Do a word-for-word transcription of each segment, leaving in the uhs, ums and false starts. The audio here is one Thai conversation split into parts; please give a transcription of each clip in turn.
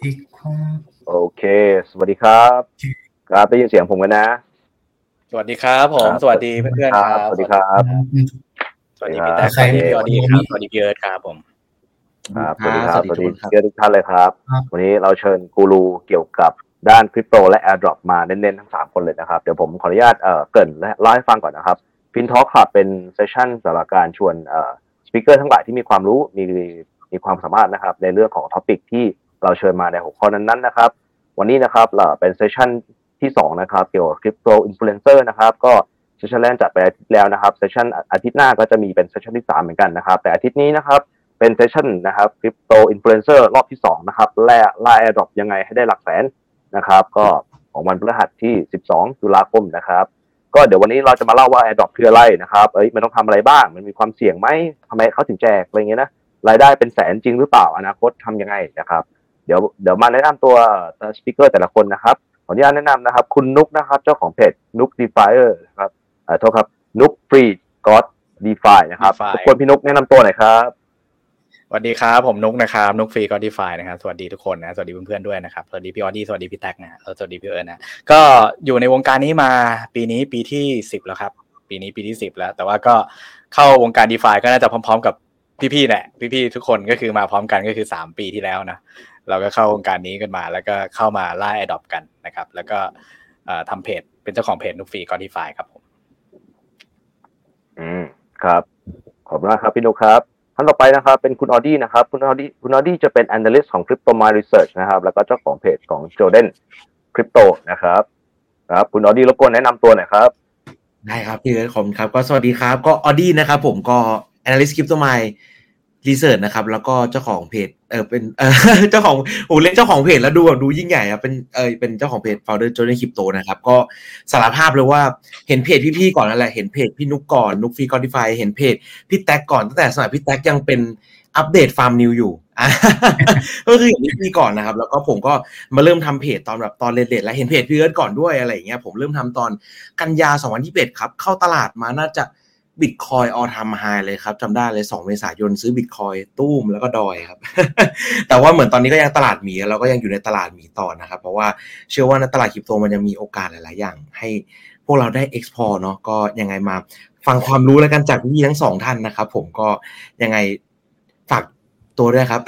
ดีครับโอเคสวัสดีครับครับได้ยินเสียงผมกันนะสวัสดีครับผมสวัสดีเพื่อนๆครับสวัสดีครับสวัสดีพี่แท็กสวัสดีพี่ออดี้ครับสวัสดีพี่เอิร์ธครับผมครับสวัสดีครับสวัสดีเพื่อนทุกท่านเลยครับวันนี้เราเชิญกูรูเกี่ยวกับด้านคริปโตและ Airdrop มาเน้นๆทั้งสามคนเลยนะครับเดี๋ยวผมขออนุญาตเอ่อเกริ่นและเล่าให้ฟังก่อนนะครับฟินทอล์คครับเป็นเซสชั่นสำหรับการชวนเอ่อสปีกเกอร์ทั้งหลายที่มีความรู้มีมีความสามารถนะครับในเรื่องของท็อปิกที่เราเชิญมาในหัวข้อนั้นๆนะครับวันนี้นะครับเราเป็นเซสชั่นที่สองนะครับเกี่ยวกับคริปโตอินฟลูเอนเซอร์นะครับก็เซสชั่นแรกจัดไปอาทิตย์แล้วนะครับเซสชั่นอาทิตย์หน้าก็จะมีเป็นเซสชั่นที่สามเหมือนกันนะครับแต่อาทิตย์นี้นะครับเป็นเซสชั่นนะครับคริปโตอินฟลูเอนเซอร์รอบที่สองนะครับล่าล่า Airdrop ยังไงให้ได้หลักแสนนะครับก็ของวันพฤหัสที่สิบสองตุลาคมนะครับก็เดี๋ยววันนี้เราจะมาเล่าว่า Airdrop คืออะไรนะครับเอ้ยมันต้องทำอะไรบ้างมันมีความเสี่ยงไหมทำไมเขาถึงแจกอะไรเงี้ยนะรายได้เป็นแสนจริงหรือเปล่าอนาคตทำยังไงนะครับเดี๋ยวเดี๋ยวมาแนะนำตัวสปีกเกอร์แต่ละคนนะครับขออนุญาตแนะนำนะครับคุณนุกนะครับเจ้าของเพจนุก DeFier นะครับเอ่อโทษครับนุก Free God DeFi นะครับทุกคนพี่นุกแนะนำตัวหน่อยครับสวัสดีครับผมนุกนะครับนุก Free God DeFi นะครับสวัสดีทุกคนนะสวัสดีเพื่อนๆด้วยนะครับสวัสดีพี่ออดี้สวัสดีพี่แท็กนะสวัสดีพี่เอิร์ธนะก็อยู่ในวงการนี้มาปีนี้ปีที่สิบแล้วครับปีนี้ปีที่สิบแล้วแต่ว่าก็เข้าวงการ DeFi ก็น่าจะพร้อมๆกับพี่ๆแหละพี่ๆทุกคนก็คือมาพร้อมกันก็คือสามปีที่แล้วนะเราก็เข้าวงการนี้กันมาแล้วก็เข้ามาล่า Adopt กันนะครับแล้วก็ทำเพจเป็นเจ้าของเพจนุก Free God DeFi ครับผมอืมครับขอบคุณมากครับพี่นุกครับท่านต่อไปนะครับเป็นคุณออดี้นะครับคุณออดี้คุณออดี้จะเป็น analyst ของ CryptoMine Research นะครับแล้วก็เจ้าของเพจของ Jordan Crypto นะครับครับคุณออดี้รบกวนแนะนำตัวหน่อยครับได้ครับพี่เอิร์ธขอบคุณครับก็สวัสดีครับก็ออดี้นะครับผมก็ analyst CryptoMine Research นะครับแล้วก็เจ้าของเพจเออเป็นเออเจ้าของโอ้เล่นเจ้าของเพจแล้วดูแบบดูยิ่งใหญ่ครับเป็นเออเป็นเจ้าของเพจ Founder Jordan Crypto นะครับก็สารภาพเลยว่าเห็นเพจพี่ๆก่อนนั่นแหละเห็นเพจพี่นุกก่อนนุก Free God DeFi เห็นเพจพี่แท็กก่อนตั้งแต่สมัยพี่แท็กยังเป็นอัปเดตฟาร์มนิวอยู่ก็คืออย่างนี้พี่ก่อนนะครับแล้วก็ผมก็มาเริ่มทำเพจตอนแบบตอนเลทๆแล้วเห็นเพจพี่เอิร์ธก่อนด้วยอะไรอย่างเงี้ยผมเริ่มทำตอนกันยาสองพันยี่สิบเอ็ดครับเข้าตลาดมาน่าจะBitcoin all time high เลยครับจำได้เลยสองเมษายนซื้อ Bitcoin ตู้มแล้วก็ดอยครับ แต่ว่าเหมือนตอนนี้ก็ยังตลาดหมีเราก็ยังอยู่ในตลาดหมีต่อนะครับเพราะว่าเชื่อว่าในตลาดคริปโตมันยังมีโอกาสหลายๆอย่างให้พวกเราได้ explore เนาะก็ยังไงมาฟังความรู้แล้วกันจากพี่ทั้งสองท่านนะครับผมก็ยังไงฝากตัวด้วยครับ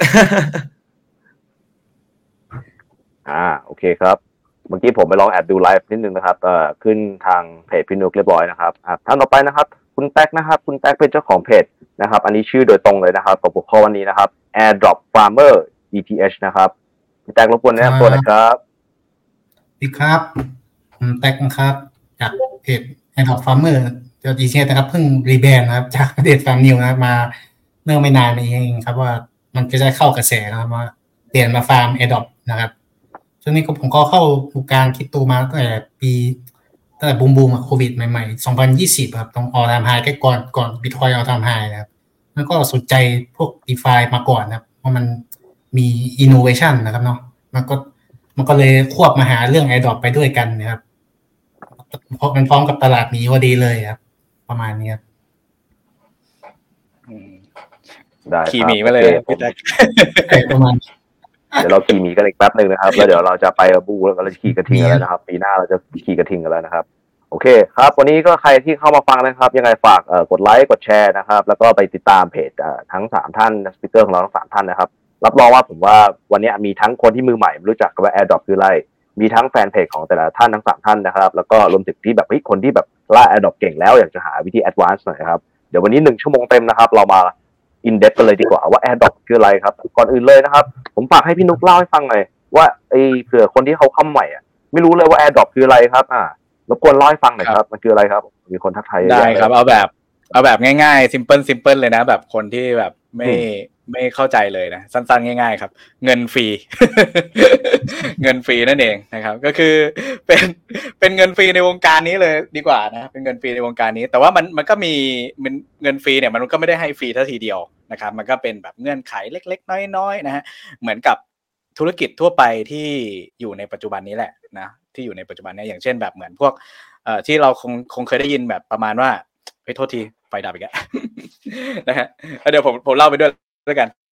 อ่าโอเคครับเมื่อกี้ผมไปลองแอบดูไลฟ์นิดนึงนะครับเอ่อขึ้นทางเพจพี่นุกเรียบร้อยนะครับอ่าท่านต่อไปนะครับคุณแท็กนะครับคุณแท็กเป็นเจ้าของเพจนะครับอันนี้ชื่อโดยตรงเลยนะครับกับหัวข้อวันนี้นะครับ Airdrop Farmer อี ที เอช นะครับคุณแท็กรบกวนแนะนำตัวหน่อยครับสวัสดีครับผมแท็กนะครับจากเพจ Airdrop Farmer เจ้า อี ที เอช นะครับเพิ่งรีแบรนด์นะครับจากเพจ Farm New นะครับมาเมื่อไม่นานนี้เองครับว่ามันจะได้เข้ากระแสนะครับมาเปลี่ยนมาฟาร์ม Airdrop นะครับซึ่งนี่ผมก็เข้าวงการคริปโตมาตั้งแต่ปีตั้งแต่บูมบูมโควิดใหม่ๆสองพันยี่สิบครับตรง all time high ใกล้ก่อนก่อน Bitcoin all time high นะครับแล้วก็สนใจพวก DeFi มาก่อนนะครับเพราะมันมี innovation นะครับเนาะมันก็มันก็เลยควบมาหาเรื่อง Airdrop ไปด้วยกันนะครับเพราะมันพร้อมกับตลาดนี้พอดีเลยครับประมาณนี้ครับได้ขี่หมีมาเลยพี่แท็กประมาณเดี๋ยวเราขี่หมีกันอีกแป๊บนึงนะครับแล้วเดี๋ยวเราจะไปบูแล้วก็เราจะขี่กระทิงกันแล้วนะครับปีหน้าเราจะขี่กระทิงกันแล้วนะครับโอเคครับวันนี้ก็ใครที่เข้ามาฟังนะครับยังไงฝากเอ่อกดไลค์กดแชร์นะครับแล้วก็ไปติดตามเพจเอ่อทั้งสามท่านสปีกเกอร์ของเราทั้งสามท่านนะครับรับรองว่าผมว่าวันนี้มีทั้งคนที่มือใหม่รู้จักว่า Airdrop คืออะไรมีทั้งแฟนเพจของแต่ละท่านทั้งสามท่านนะครับแล้วก็รวมถึงที่แบบเฮ้ยคนที่แบบล่า Airdrop เก่งแล้วอยากจะหาวิธี Advance หน่อยครับเดี๋ยววันนี้หนึ่งชั่วโมงเต็มนะครับเรามาอินเดปกันเลยดีกว่าว่า Airdrop คืออะไรครับก่อนอื่นเลยนะครับผมฝากให้พี่นุกเล่าให้ฟังหน่อยว่าไอ้เผื่อคนที่เขาเข้าใหม่อ่ะไม่รู้เลยว่า Airdrop คืออะไรครับอ่ารบกวนเล่าให้ฟังหน่อยครับมันคืออะไรครับมีคนทักทายได้ครับเอาแบบเอาแบบง่ายๆ simple simple เลยนะแบบคนที่แบบไม่ไม่เข้าใจเลยนะสั้นๆง่ายๆครับเงินฟรี เงินฟรีนั่นเองนะครับก็คือเป็นเป็นเงินฟรีในวงการนี้เลยดีกว่านะเป็นเงินฟรีในวงการนี้แต่ว่ามันมันก็มีมันเงินฟรีเนี่ยมันก็ไม่ได้ให้ฟรีเท่าทีเดียวนะครับมันก็เป็นแบบเงื่อนไขเล็กๆน้อยๆนะฮะเหมือนกับธุรกิจทั่วไปที่อยู่ในปัจจุบันนี้แหละนะที่อยู่ในปัจจุบันนี้อย่างเช่นแบบเหมือนพวกเอ่อที่เราคงคงเคยได้ยินแบบประมาณว่าเฮ้ยโทษทีไฟดับอีกแล้วนะฮะเดี๋ยวผมผมเล่าไปด้วยแล้วกัน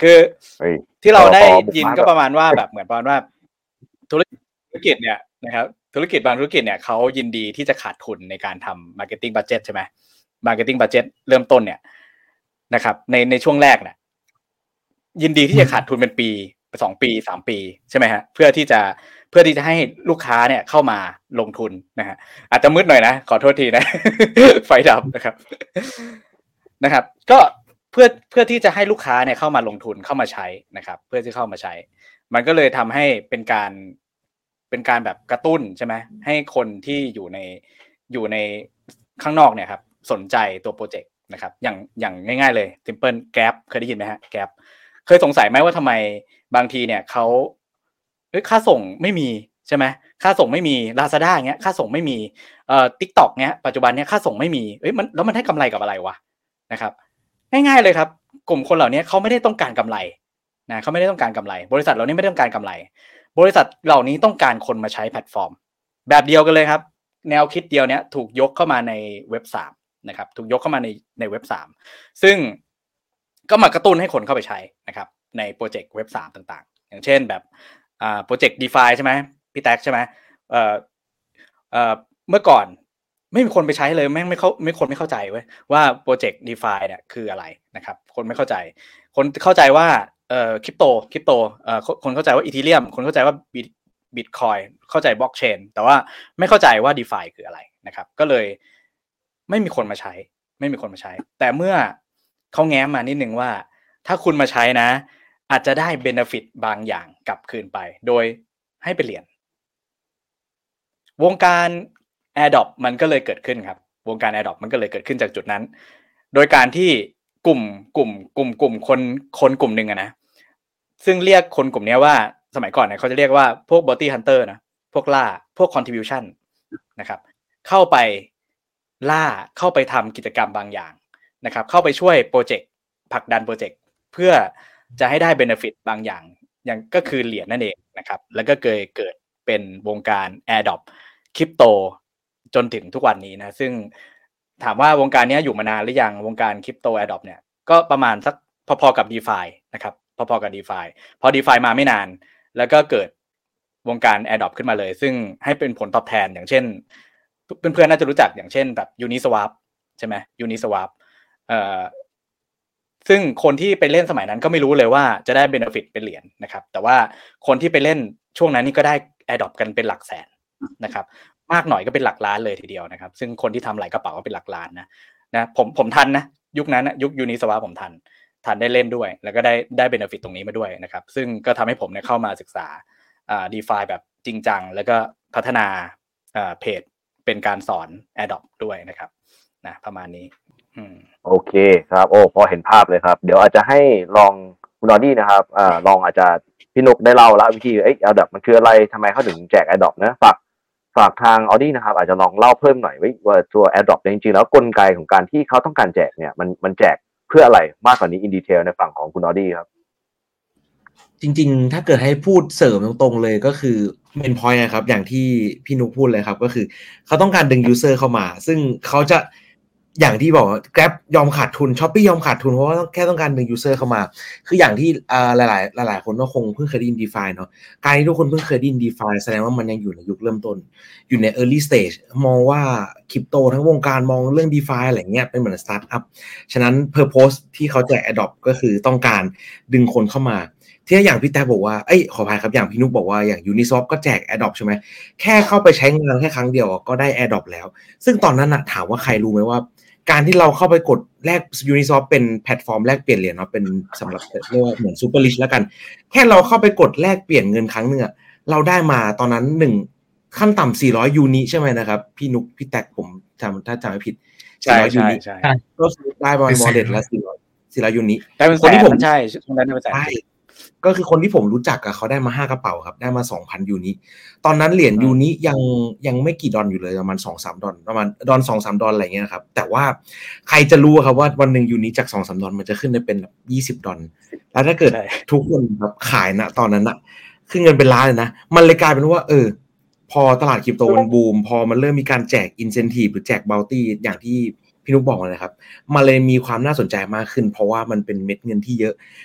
คือที่เราได้ยินก็ประมาณว่าแบบเหมือนประมาณว่าธุรกิจเนี่ยนะครับธุรกิจบางธุรกิจเนี่ยเขายินดีที่จะขาดทุนในการทำ marketing budget ใช่ไหม marketing budget เริ่มต้นเนี่ยนะครับในในช่วงแรกเนี่ยยินดีที่จะขาดทุนเป็นปีสองปีสามปีใช่ไหมฮะเพื่อที่จะเพื่อที่จะให้ลูกค้าเนี่ยเข้ามาลงทุนนะฮะอาจจะมืดหน่อยนะขอโทษทีนะ ไฟดับนะครับนะครับก็เพื่อเพื่อที่จะให้ลูกค้าเนี่ยเข้ามาลงทุนเข้ามาใช้นะครับเพื่อที่เข้ามาใช้มันก็เลยทำให้เป็นการเป็นการแบบกระตุ้นใช่ไหมให้คนที่อยู่ในอยู่ในข้างนอกเนี่ยครับสนใจตัวโปรเจกต์นะครับอย่างอย่างง่ายๆเลย Simple Gap เคยได้ยินไหมฮะ Gap เคยสงสัยไหมว่าทำไมบางทีเนี่ยเขาเอ้ยค่าส่งไม่มีใช่ไหมค่าส่งไม่มี Lazada เงี้ยค่าส่งไม่มีเอ่อ TikTok เงี้ยปัจจุบันเนี้ยค่าส่งไม่มีเอ้ยมันแล้วมันให้กำไรกับอะไรวะนะครับง่ายๆเลยครับกลุ่มคนเหล่านี้เขาไม่ได้ต้องการกำไรนะเขาไม่ได้ต้องการกำไรบริษัทเหล่านี้ไม่ได้ต้องการกำไรบริษัทเหล่านี้ต้องการคนมาใช้แพลตฟอร์มแบบเดียวกันเลยครับแนวคิดเดียวเนี้ยถูกยกเข้ามาในเว็บสามนะครับถูกยกเข้ามาในในเว็บสามซึ่งก็มากระตุ้นให้คนเข้าไปใช้นะครับในโปรเจกต์เว็บสามต่างๆอย่างเช่นแบบอ่าโปรเจกต์ DeFi ใช่ไหมพี่แท็กใช่ไหมเอ่อเอ่อเมื่อก่อนไม่มีคนไปใช้เลยแม่งไม่เข้าไม่คนไม่เข้าใจเว้ยว่าโปรเจกต์ DeFi เนี่ยคืออะไรนะครับคนไม่เข้าใจคนเข้าใจว่าเอ่อคริปโตคริปโตเอ่อคนเข้าใจว่า Ethereum คนเข้าใจว่า Bitcoin เข้าใจ Blockchain แต่ว่าไม่เข้าใจว่า DeFi คืออะไรนะครับก็เลยไม่มีคนมาใช้ไม่มีคนมาใช้แต่เมื่อเขาแง้มมานิดนึงว่าถ้าคุณมาใช้นะอาจจะได้ benefit บางอย่างกลับคืนไปโดยให้เป็นเหรียญวงการ Airdrop มันก็เลยเกิดขึ้นครับวงการ Airdrop มันก็เลยเกิดขึ้นจากจุดนั้นโดยการที่กลุ่มกลุ่มกลุ่มกลุ่มคนคนกลุ่มนึงอะนะซึ่งเรียกคนกลุ่มนี้ว่าสมัยก่อนเนี่ยเขาจะเรียกว่าพวก bounty hunter นะพวกล่าพวก contribution นะครับเข้าไปล่าเข้าไปทำกิจกรรมบางอย่างนะครับเข้าไปช่วยโปรเจกต์ผลักดันโปรเจกต์เพื่อจะให้ได้ benefit บางอย่างอย่างก็คือเหรียญนั่นเองนะครับแล้วก็เกิดเกิดเป็นวงการ Airdrop คริปโตจนถึงทุกวันนี้นะซึ่งถามว่าวงการนี้อยู่มานานหรือยังวงการคริปโต Airdrop เนี่ยก็ประมาณสักพอๆกับ DeFi นะครับพอๆกับ DeFi พอ DeFi มาไม่นานแล้วก็เกิดวงการ Airdrop ขึ้นมาเลยซึ่งให้เป็นผลตอบแทนอย่างเช่นเพื่อนๆน่าจะรู้จักอย่างเช่นแบบ Uniswap ใช่ไหม Uniswap เอ่อซึ่งคนที่ไปเล่นสมัยนั้นก็ไม่รู้เลยว่าจะได้ benefit เป็นเหรียญนะครับแต่ว่าคนที่ไปเล่นช่วงนั้นนี่ก็ได้ Airdrop กันเป็นหลักแสนนะครับมากหน่อยก็เป็นหลักล้านเลยทีเดียวนะครับซึ่งคนที่ทำหลายกระเป๋าก็เป็นหลักล้านนะนะผมผมทันนะยุคนั้นนะยุค Uniswap ผมทันทันได้เล่นด้วยแล้วก็ได้ได้ benefit ตรงนี้มาด้วยนะครับซึ่งก็ทำให้ผมเนี่ยเข้ามาศึกษาอ่า DeFi แบบจริงจังแล้วก็พัฒนาอ่าเพจเป็นการสอน Airdrop ด้วยนะครับนะประมาณนี้อืมโอเคครับโอ้พอเห็นภาพเลยครับเดี๋ยวอาจจะให้ลองคุณนอดี้นะครับอ่าลองอาจจะพี่นุกได้เล่าละวิธีเอ้ย Airdrop มันคืออะไรทำไมเขาถึงแจก Airdrop นะฝากฝากทางออดี้นะครับอาจจะลองเล่าเพิ่มหน่อยว่าตัว Airdrop จริงๆแล้วกลไกของการที่เขาต้องการแจกเนี่ยมันมันแจกเพื่ออะไรมากกว่านี้ in detail ในฝั่งของคุณออดี้ครับจริงๆถ้าเกิดให้พูดเสริมตรงๆเลยก็คือ main point นะครับอย่างที่พี่นุกพูดเลยครับก็คือเขาต้องการดึง user เข้ามาซึ่งเขาจะอย่างที่บอก Grab ยอมขาดทุน Shopee ยอมขาดทุนเพราะว่าแค่ต้องการดึง user เข้ามาคืออย่างที่อ่าหลายๆหลายๆคนก็คงเพิ่งเคยได้ยิน DeFi เนาะการที่ทุกคนเพิ่งเคยได้ยิน DeFi แสดงว่ามันยังอยู่ในยุคเริ่มต้นอยู่ใน early stage มองว่าคริปโตทั้งวงการมองเรื่อง DeFi อะไรเงี้ยเป็นเหมือน startup ฉะนั้น purpose ที่เขาแจก Adopt ก็คือต้องการดึงคนเข้ามาที่อย่างพี่แต้บอกว่าเอ้ยขออภัยครับอย่างพี่นุกบอกว่าอย่าง Uniswap ก็แจก Adopt ใช่ไหมแค่เข้าไปใช้งานแค่ครั้งเดียวก็ได้ Adopt แล้วซึ่งตอนนั้นนะถามว่าใครรู้ไหมว่าการที่เราเข้าไปกดแลก Uniswap เป็นแพลตฟอร์มแลกเปลี่ยนเหรียญเนาะเป็นสำหรับเรียกว่าเหมือน Super Rich แล้วกันแค่เราเข้าไปกดแลกเปลี่ยนเงินครั้งนึงเราได้มาตอนนั้นหนึ่งขั้นต่ำสี่ร้อยยูนิใช่ไหมนะครับพี่นุกพี่แตกผมจำถ้าจำไม่ผิดสี่ร้อยยูนิก็ซื้อได้ประมาณ wallet ละสี่ร้อย สี่ร้อยยูนิคนที่ผมใช่ตรงนั้นได้มาแสนก็คือคนที่ผมรู้จักอะเขาได้มาห้ากระเป๋าครับได้มา สองพัน ยูนิตอนนั้นเหรียญยูนิยังยังไม่กี่ดอลอยู่เลยประมาณ สองถึงสาม ดอลประมาณดอล สองถึงสาม ดอลอะไรเงี้ยครับแต่ว่าใครจะรู้ครับว่าวันนึงยูนิจาก สองถึงสาม ดอลมันจะขึ้นได้เป็นแบบยี่สิบดอลแล้วถ้าเกิดทุกคนครับขายณตอนนั้นน่ะขึ้นเงินเป็นล้านเลยนะมันเลยกลายเป็นว่าเออพอตลาดคริปโตมันบูมพอมันเริ่มมีการแจก incentive หรือแจก bounty อย่างที่พี่นุ๊กบอกเลยครับมันเลยมีความน่าสนใจมากขึ้นเพราะว่ามันเป็นเม็ดเงินที่เยอะ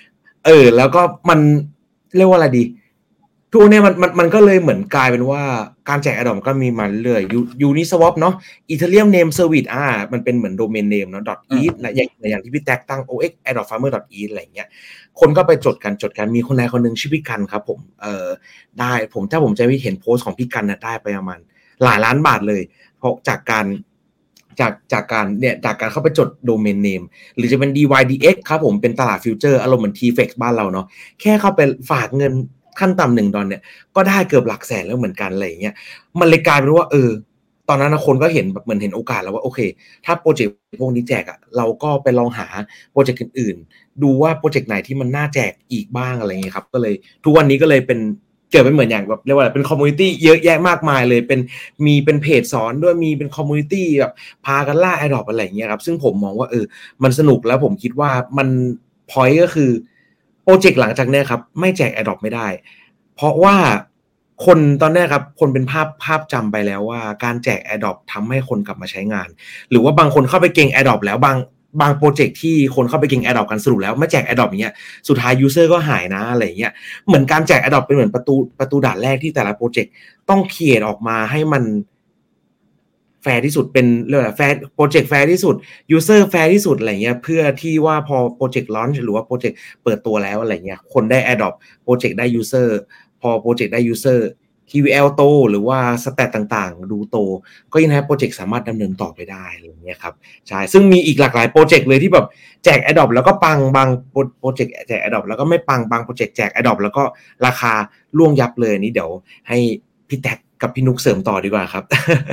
เออแล้วก็มันเรียกว่าอะไรดีทุกเนี่ยมันมันมันก็เลยเหมือนกลายเป็นว่าการแจก Add-on ก็มีมาเรื่อยๆ Uniswap เนาะ Ethereum Name Service อ่ามันเป็นเหมือน Domain Name เนาะ .eth นะอย่างอย่างที่พี่แท็กตั้ง โอ เอ็กซ์ addrop farmer .eth อะไรอย่างเงี้ยคนก็ไปจดกันจดกันมีคนใดคนนึงชื่อพี่กันครับผมเอ่อได้ผมถ้าผมจะไม่เห็นโพสต์ของพี่กันน่ะได้ไปประมาณหลายล้านบาทเลยเพราะจากการจากจากการเนี่ยจากการเข้าไปจด Domain Name หรือจะเป็น ดี วาย ดี เอ็กซ์ ครับผมเป็นตลาดฟิวเจอร์อารมณ์เหมือน ที เอฟ อี เอ็กซ์ บ้านเราเนาะแค่เข้าไปฝากเงินขั้นต่ำหนึ่งดอลเนี่ยก็ได้เกือบหลักแสนแล้วเหมือนกันอะไรอย่างเงี้ยมันเลยกลายเป็นว่าเออตอนนั้นคนก็เห็นแบบเหมือนเห็นโอกาสแล้วว่าโอเคถ้าโปรเจกต์พวกนี้แจกอ่ะเราก็ไปลองหาโปรเจกต์อื่นๆดูว่าโปรเจกต์ไหนที่มันน่าแจกอีกบ้างอะไรอย่างเงี้ยครับก็เลยทุกวันนี้ก็เลยเป็นเกิดเป็นเหมือนอย่างแบบเรียกว่าเป็นคอมมูนิตี้เยอะแยะมากมายเลยเป็นมีเป็นเพจสอนด้วยมีเป็นคอมมูนิตี้แบบพากันล่า Adopt อะไรอย่างเงี้ยครับซึ่งผมมองว่าเออมันสนุกแล้วผมคิดว่ามันพอยต์ก็คือโปรเจกต์หลังจากเนี้ยครับไม่แจก Adopt ไม่ได้เพราะว่าคนตอนนี้ครับคนเป็นภาพภาพจำไปแล้วว่าการแจก Adopt ทำให้คนกลับมาใช้งานหรือว่าบางคนเข้าไปเก่ง Adopt แล้วบางบางโปรเจกต์ที่คนเข้าไปเก่ง Adopt กันสรุปแล้วไม่แจก Adopt อย่างเงี้ยสุดท้าย user ก็หายนะอะไรอย่างเงี้ยเหมือนการแจก Adopt เป็นเหมือนประตูประตูด่านแรกที่แต่ละโปรเจกต์ต้องเขียนออกมาให้มันแฟร์ที่สุดเป็นเรื่องแฟร์โปรเจกต์แฟร์ที่สุด user แฟร์ที่สุดอะไรเงี้ยเพื่อที่ว่าพอโปรเจกต์ launch หรือว่าโปรเจกต์เปิดตัวแล้วอะไรเงี้ยคนได้ Adopt โปรเจกต์ได้ user พอโปรเจกต์ได้ user ที วี แอล โตหรือว่าสแตทต่างๆดูโตก็ยังให้โปรเจกต์สามารถดำเนินต่อไปได้อะไรอย่างเงี้ยครับใช่ซึ่งมีอีกหลากหลายโปรเจกต์เลยที่แบบแจก Adopt แล้วก็ปังบางโปรเจกต์แจก Adopt แล้วก็ไม่ปังบางโปรเจกต์แจก Adopt แล้วก็ราคาล่วงยับเลยนี่เดี๋ยวให้พี่แท็กกับพี่นุกเสริมต่อดีกว่าครับ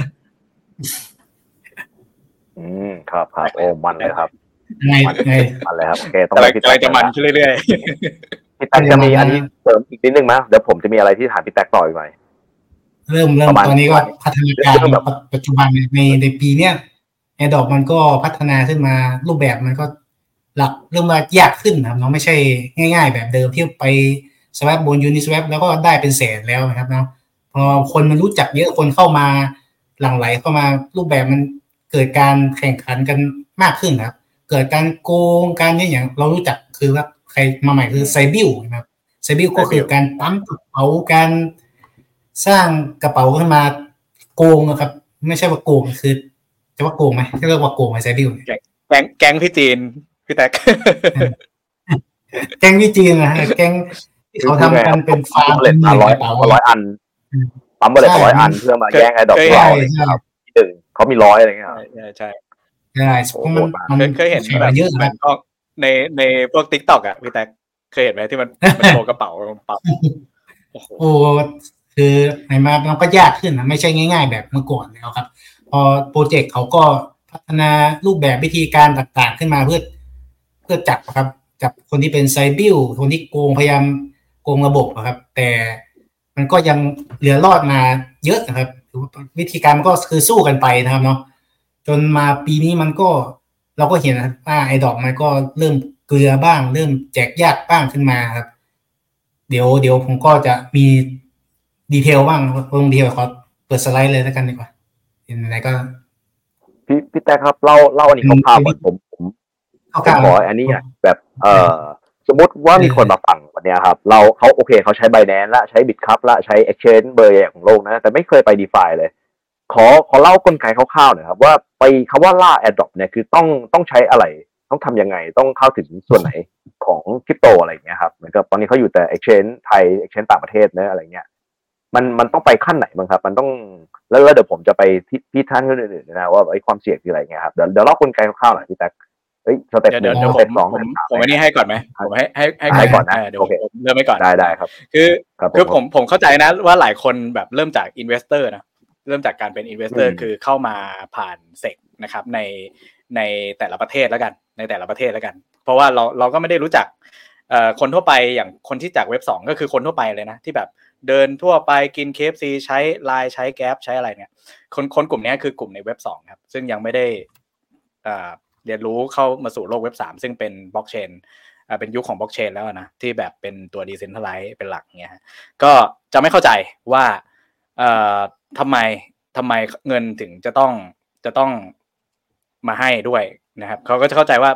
อืมครับครับโอ้มันเลยครับไงไงมันเลยครับโอเคต้องอะไรไปพี่แท็กจะมันขึ้นเรื่อยๆพี่แท็กจะมีอันนี้เสริมอีกนิดนึงมั้ยเดี๋ยวผมจะมีอะไรที่ถามพี่แท็กต่ออีกหน่อยเริ่มเริ่มตอนนี้ก็พัฒนาการแบบปัจจุบันในในปีเนี้ย Adopt มันก็พัฒนาขึ้นมารูปแบบมันก็หลักเริ่มมายากขึ้นนะครับเนาะไม่ใช่ง่ายๆแบบเดิมที่ไปสวปบน Uniswap แล้วก็ได้เป็นแสนแล้วนะครับเนาะพอคนมันรู้จักเยอะคนเข้ามาหลั่งไหลเข้ามารูปแบบมันเกิดการแข่งขันกันมากขึ้นครับเกิดการโกงการเนี่ยอย่างเรารู้จักคือว่าใครมาใหม่คือไซบิลนะครับไซบิลก็คือการปั๊มกระเป๋าการสร้างกระเป๋าขึ้นมาโกงนะครับไม่ใช่ว่าโกงคือจะว่าโกงไหมเรียกว่าโกงไหมไซบิลแก๊งแก๊งพี่จีนพี่แท็กแก๊งพี่จีนนะแก๊งที่เขาทำกันเป็นฟาร์มเป็นร้อยร้อยอันปั๊มเบอร์เลยร้อยอันเพื่อมาแย่งไอ้ดอกเราครับที่หนึ่งเขามีร้อยอะไรเงี้ยใช่ใช่ใช่มันเคยเห็นแบบเยอะนะในในพวก TikTok อ่ะพี่แท็กเคยเห็นไหมที่มันมันโชว์กระเป๋าปั๊บโอ้คือไหนมามันก็ยากขึ้นนะไม่ใช่ง่ายๆแบบเมื่อก่อนแล้วครับพอโปรเจกต์เขาก็พัฒนารูปแบบวิธีการต่างๆขึ้นมาเพื่อเพื่อจับครับจับคนที่เป็นไซบิลคนที่โกงพยายามโกงระบบครับแต่มันก็ยังเหลือรอดมาเยอะนะครับวิธีการมันก็คือสู้กันไปนะครับเนาะจนมาปีนี้มันก็เราก็เห็นนะว่าไอ้ดอกมันก็เริ่มเกลือบ้างเริ่มแจกยากบ้างขึ้นมาครับเดี๋ยวเดี๋ยวผมก็จะมีดีเทลบ้างลงดีเทลขอเปิดสไลด์เลยแล้วกันดีกว่าเห็นไหนก็พี่พี่แต่ครับเล่าเล่าอันนี้คร่าวๆก่อนผมผมขออันนี้อ่ะแบบเอ่อสมมติว่ามีคนมาฟังวันนี้ครับเราเขาโอเคเขาใช้ Binance ละใช้ Bitcup ละใช้ Exchange เบอร์ใหญ่ของโลกนะแต่ไม่เคยไป DeFi เลยขอขอเล่ากลไกคร่าวๆหน่อยครับว่าไปคำว่าล่า Adopt เนี่ยคือต้องต้องใช้อะไรต้องทำยังไงต้องเข้าถึงส่วนไหนของคริปโตอะไรอย่างเงี้ยครับเหมือนกับตอนนี้เขาอยู่แต่ Exchange ไทย Exchange ต่างประเทศนะอะไรเงี้ยมันมันต้องไปขั้นไหนบ้างครับมันต้องแล้วแล้วเดี๋ยวผมจะไปที่พี่ท่านอื่นๆนะว่าไอ้ความเสี่ยงคืออะไรเงี้ยครับเดี๋ยวเดี๋ยวเล่ากลไกคร่าวๆหน่อยพี่แท็กเฮ้ยสเต็ปหนึ่งสเต็ปสองผมผมอันนี้ให้ก่อนไหมผมให้ให้ให้ให้ก่อนนะเดี๋ยวผมเริ่มไปก่อนได้ได้ครับคือคือผมผมเข้าใจนะว่าหลายคนแบบเริ่มจากอินเวสเตอร์นะเริ่มจากการเป็นอินเวสเตอร์คือเข้ามาผ่านเซกนะครับในในแต่ละประเทศแล้วกันในแต่ละประเทศแล้วกันเพราะว่าเราเราก็ไม่ได้รู้จักเอ่อคนทั่วไปอย่างคนที่จากเว็บสองก็คือคนทั่วไปเลยนะที่แบบเดินทั่วไปกิน เค เอฟ ซี ใช้ ไลน์ ใช้ Grab ใช้อะไรเนี่ยคนคนกลุ่มนี้คือกลุ่มในเว็บสองครับซึ่งยังไม่ได้เอ่อเรียนรู้เข้ามาสู่โลกเว็บสามซึ่งเป็นบล็อกเชนอ่าเป็นยุคของบล็อกเชนแล้วนะที่แบบเป็นตัว Decentralized เป็นหลักเงี้ยก็จะไม่เข้าใจว่าเอ่อทำไมทำไมเงินถึงจะต้องจะต้องมาให้ด้วยนะครับเขาก็จะเข้าใจว่าแบบ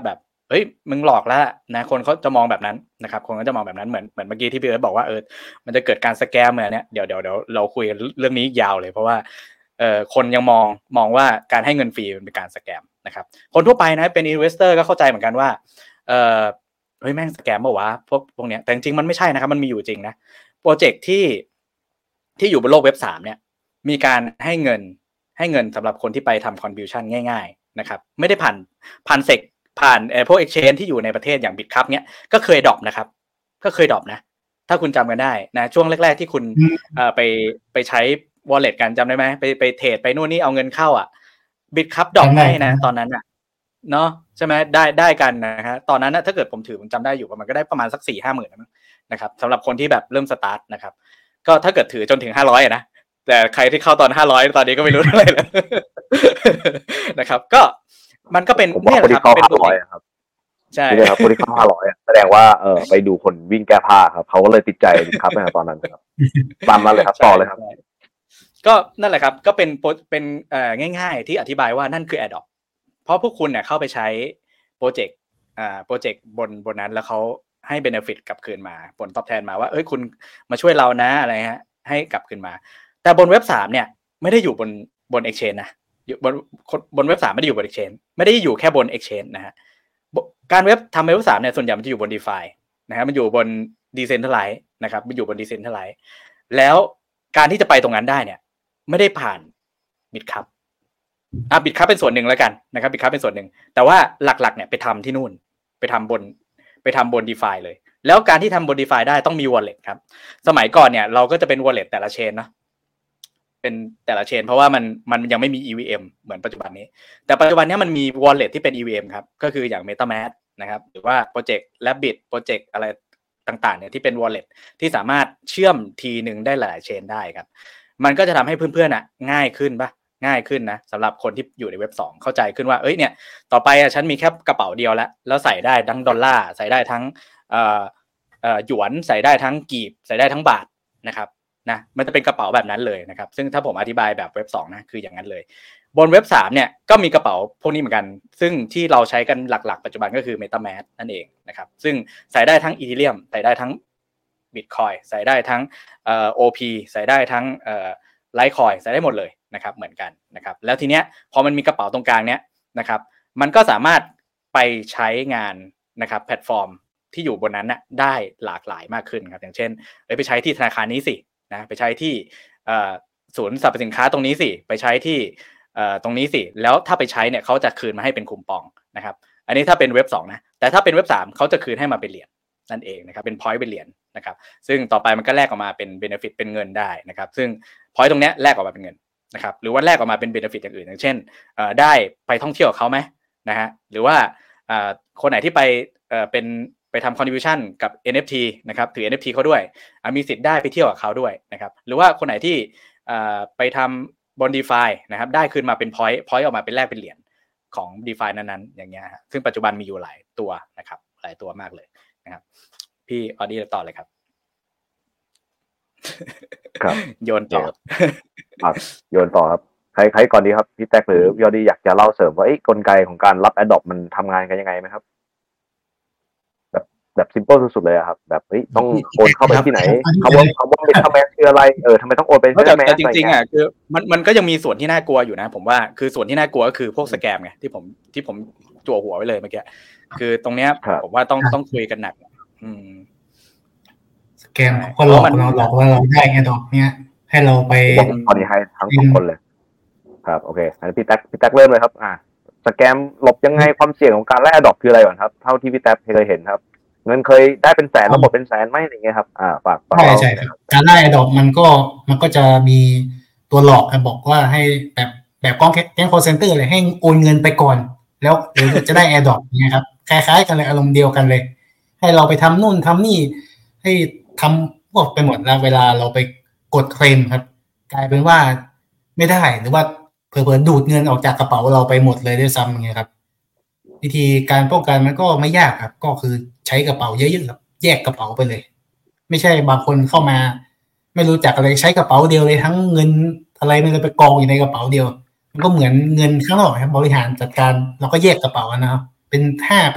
เอ้ยมึงหลอกแล้วนะคนเขาจะมองแบบนั้นนะครับคนก็จะมองแบบนั้นเหมือนเหมือนเมื่อกี้ที่พี่เอิร์ธบอกว่าเออมันจะเกิดการสแกมเหมือนเนี้ยเดี๋ยวเดี๋ยวเดี๋ยวเราคุยเรื่องนี้ยาวเลยเพราะว่าเอ่อคนยังมองมองว่าการให้เงินฟรีมันเป็นการสแกมนะครับคนทั่วไปนะเป็น investor ก็เข้าใจเหมือนกันว่าเอ่อเฮ้ยแม่งสแกมป่าววะพวกพวกเนี้ยแต่จริงๆมันไม่ใช่นะครับมันมีอยู่จริงนะโปรเจกต์ที่ที่อยู่บนโลกเว็บสามเนี่ยมีการให้เงินให้เงินสำหรับคนที่ไปทำ contribution ง่ายๆนะครับไม่ได้ผ่านผ่านเซกผ่านเอ่อพวก exchange ที่อยู่ในประเทศอย่าง Bitcup เนี้ยก็เคยดรอปนะครับก็เคยดรอปนะถ้าคุณจำกันได้นะช่วงแรกๆที่คุณเอ่อไปไปใช้ wallet กันจำได้ไหมไปไปเทรดไปนู่นนี่เอาเงินเข้าอ่ะ Bitcup ดรอปให้นะตอนนั้นอ่ะเนาะใช่ไหมได้ได้กันนะฮะตอนนั้นนะถ้าเกิดผมถือผมจำได้อยู่ประมาณก็ได้ประมาณสัก สี่ห้าหมื่น นะครับสำหรับคนที่แบบเริ่มสตาร์ทนะครับก็ถ้าเกิดถือจนถึงห้าร้อยอ่ะนะแต่ใครที่เข้าตอนห้าร้อยตอนนี้ก็ไม่รู้เท่าไหร่แล้วนะครับก็มันก็เป็นเนี่ยครับเป็นห้าร้อยครับใช่ครับคนที่เข้าห้าร้อยแสดงว่าเออไปดูคนวิ่งแก้ผ้าครับเขาก็เลยติดใจครับในตอนนั้นครับตามมาเลยครับต่อเลยครับก็นั่นแหละครับก็เป็นเป็นเอ่อง่ายๆที่อธิบายว่านั่นคือ Adopt เพราะพวกคุณเนี่ยเข้าไปใช้โปรเจกต์อ่าโปรเจกต์บนบนนั้นแล้วเขาให้ benefit กลับคืนมาผลตอบแทนมาว่าเอ้ยคุณมาช่วยเรานะอะไรฮะให้กลับคืนมาแต่บนเว็บสามเนี่ยไม่ได้อยู่บนบน exchange นะบนบนเว็บสามไม่ได้อยู่บน exchange ไม่ได้อยู่แค่บน exchange นะฮะการเว็บทำเว็บสามเนี่ยส่วนใหญ่มันจะอยู่บน DeFi นะฮะมันอยู่บน Decentralized นะครับมันอยู่บน Decentralized แล้วการที่จะไปตรงนั้นได้เนี่ยไม่ได้ผ่าน Bitcup อ่ะ Bitcup เป็นส่วนหนึ่งแล้วกันนะครับ Bitcup เป็นส่วนหนึ่งแต่ว่าหลักๆเนี่ยไปทำที่นู่นไปทำบนไปทำบน DeFi เลยแล้วการที่ทำบน DeFi ได้ต้องมี wallet ครับสมัยก่อนเนี่ยเราก็จะเป็น wallet แต่ละเชนเนาะเป็นแต่ละเชนเพราะว่ามันมันยังไม่มี อี วี เอ็ม เหมือนปัจจุบันนี้แต่ปัจจุบันนี้มันมี wallet ที่เป็น อี วี เอ็ม ครับก็คืออย่าง MetaMask นะครับหรือว่าโปรเจกต์ Rabbit โปรเจกต์อะไรต่างๆเนี่ยที่เป็น wallet ที่สามารถเชื่อมทีนึงได้หลายเชนได้ครับมันก็จะทำให้เพื่อนๆอ่ะง่ายขึ้นป่ะง่ายขึ้นนะสำหรับคนที่อยู่ในเว็บสองเข้าใจขึ้นว่าเอ้ยเนี่ยต่อไปอ่ะฉันมีแค่กระเป๋าเดียวแล้วแล้วใส่ได้ทั้งดอลลาร์ใส่ได้ทั้งเอ่อเอ่อหยวนใส่ได้ทั้งกีบใส่ได้ทั้งบาทนะครับนะมันจะเป็นกระเป๋าแบบนั้นเลยนะครับซึ่งถ้าผมอธิบายแบบเว็บสองนะคืออย่างนั้นเลยบนเว็บสามเนี่ยก็มีกระเป๋าพวกนี้เหมือนกันซึ่งที่เราใช้กันหลักๆปัจจุบันก็คือ MetaMask นั่นเองนะครับซึ่งใส่ได้ทั้ง Ethereum ใส่ได้ทั้ง Bitcoin ใส่ได้ทั้งเอ่อ โอ พี ใส่ได้ทั้งเอ่อ Litecoin ใส่ได้หมดเลยนะครับเหมือนกันนะครับแล้วทีเนี้ยพอมันมีกระเป๋าตรงกลางเนี้ยนะครับมันก็สามารถไปใช้งานนะครับแพลตฟอร์มที่อยู่บนนั้นน่ะได้หลากหลายมากขึ้นครับอย่างเช่นเอ้ยไปใช้ที่ธนาคารนี้สินะไปใช้ที่เอ่อศูนย์สรรพสินค้าตรงนี้สิไปใช้ที่เอ่อตรงนี้สิแล้วถ้าไปใช้เนี่ยเขาจะคืนมาให้เป็นคูปองนะครับอันนี้ถ้าเป็นเว็บสองนะแต่ถ้าเป็นเว็บสามเขาจะคืนให้มาเป็นเหรียญนั่นเองนะครับเป็น point เป็นเหรียญนะครับซึ่งต่อไปมันก็แลกออกมาเป็น benefit เป็นเงินได้นะครับซึ่ง point ตรงเนี้ยแลกออกมาเป็นเงินนะครับหรือว่าแลกออกมาเป็น benefit อย่างอื่นอย่างเช่นเอ่อได้ไปท่องเที่ยวกับเขาไหมนะฮะหรือว่าเอ่อคนไหนที่ไปเอ่อเป็นไปทำ contribution กับ เอ็น เอฟ ที นะครับถือ เอ็น เอฟ ที เขาด้วยมีสิทธิ์ได้ไปเที่ยวกับเขาด้วยนะครับหรือว่าคนไหนที่เอ่อไปทำบน DeFi นะครับได้คืนมาเป็น point point ออกมาเป็นแลกเป็นเหรียญของ DeFi นั้นๆอย่างเงี้ยฮะซึ่งปัจจุบันมีอยู่หลายตัวนะครับหลายตัวมากเลยนะครับพี่ออดี้ต่อเลยครับครับโยนต่อครับโยนต่อครับใครใครก่อนดีครับพี่แท็กหรือพี่ออดี้อยากจะเล่าเสริมว่าไอ้กลไกของการรับ Adopt มันทำงานกันยังไงไหมครับแบบแบบซิมเปิลสุดๆเลยครับแบบเฮ้ยต้องโอนเข้าไปที่ไหนเขาว่าเขาว่าเป็นทำแมสคืออะไรเออทำไมต้องโอนไปที่แมสจริงๆอ่ะคือมันมันก็ยังมีส่วนที่น่ากลัวอยู่นะผมว่าคือส่วนที่น่ากลัวก็คือพวกสแกมไงที่ผมที่ผมจั่วหัวไว้เลยเมื่อกี้คือตรงเนี้ยผมว่าต้องต้องคุยกันหนักอืมสแกมเขาหลอกเราหลอกว่าเราได้ไงดอกเนี้ยให้เราไปตอนนี้ให้ทั้งสองคนเลยครับโอเคอันนี้พี่แท็กพี่แท็กเริ่มเลยครับอ่าสแกมหลบยังไงความเสี่ยงของการแลก Adopt คืออะไรก่อนครับเท่าที่พี่แท็กเคยเห็นครับเงินเคยได้เป็นแสนแล้วหมดเป็นแสนไหมอะไรเงี้ยครับอ่าฝากฝากใช่ใช่การได้ Adopt มันก็มันก็จะมีตัวหลอกบอกว่าให้แบบแบบกล้องแก๊ง call center เลยให้โอนเงินไปก่อนแล้วเดี๋ยวจะได้ Adopt เนี่ยครับคล้ายๆกันเลยอารมณ์เดียวกันเลยให้เราไปทำนู่นทำนี่ให้ทำพวกไปหมดแล้วเวลาเราไปกดเคลมครับกลายเป็นว่าไม่ได้หรือว่าเผลอๆดูดเงินออกจากกระเป๋าเราไปหมดเลยด้วยซ้ำอย่างเงี้ยครับวิธีการป้องกันมันก็ไม่ยากครับก็คือใช้กระเป๋าเยอะๆครับแยกกระเป๋าไปเลยไม่ใช่บางคนเข้ามาไม่รู้จักอะไรใช้กระเป๋าเดียวเลยทั้งเงินอะไรมันเลยไปกองอยู่ในกระเป๋าเดียวมันก็เหมือนเงินข้างนอกครับบริหารจัดการเราก็แยกกระเป๋านะครับเป็นห้าเป็น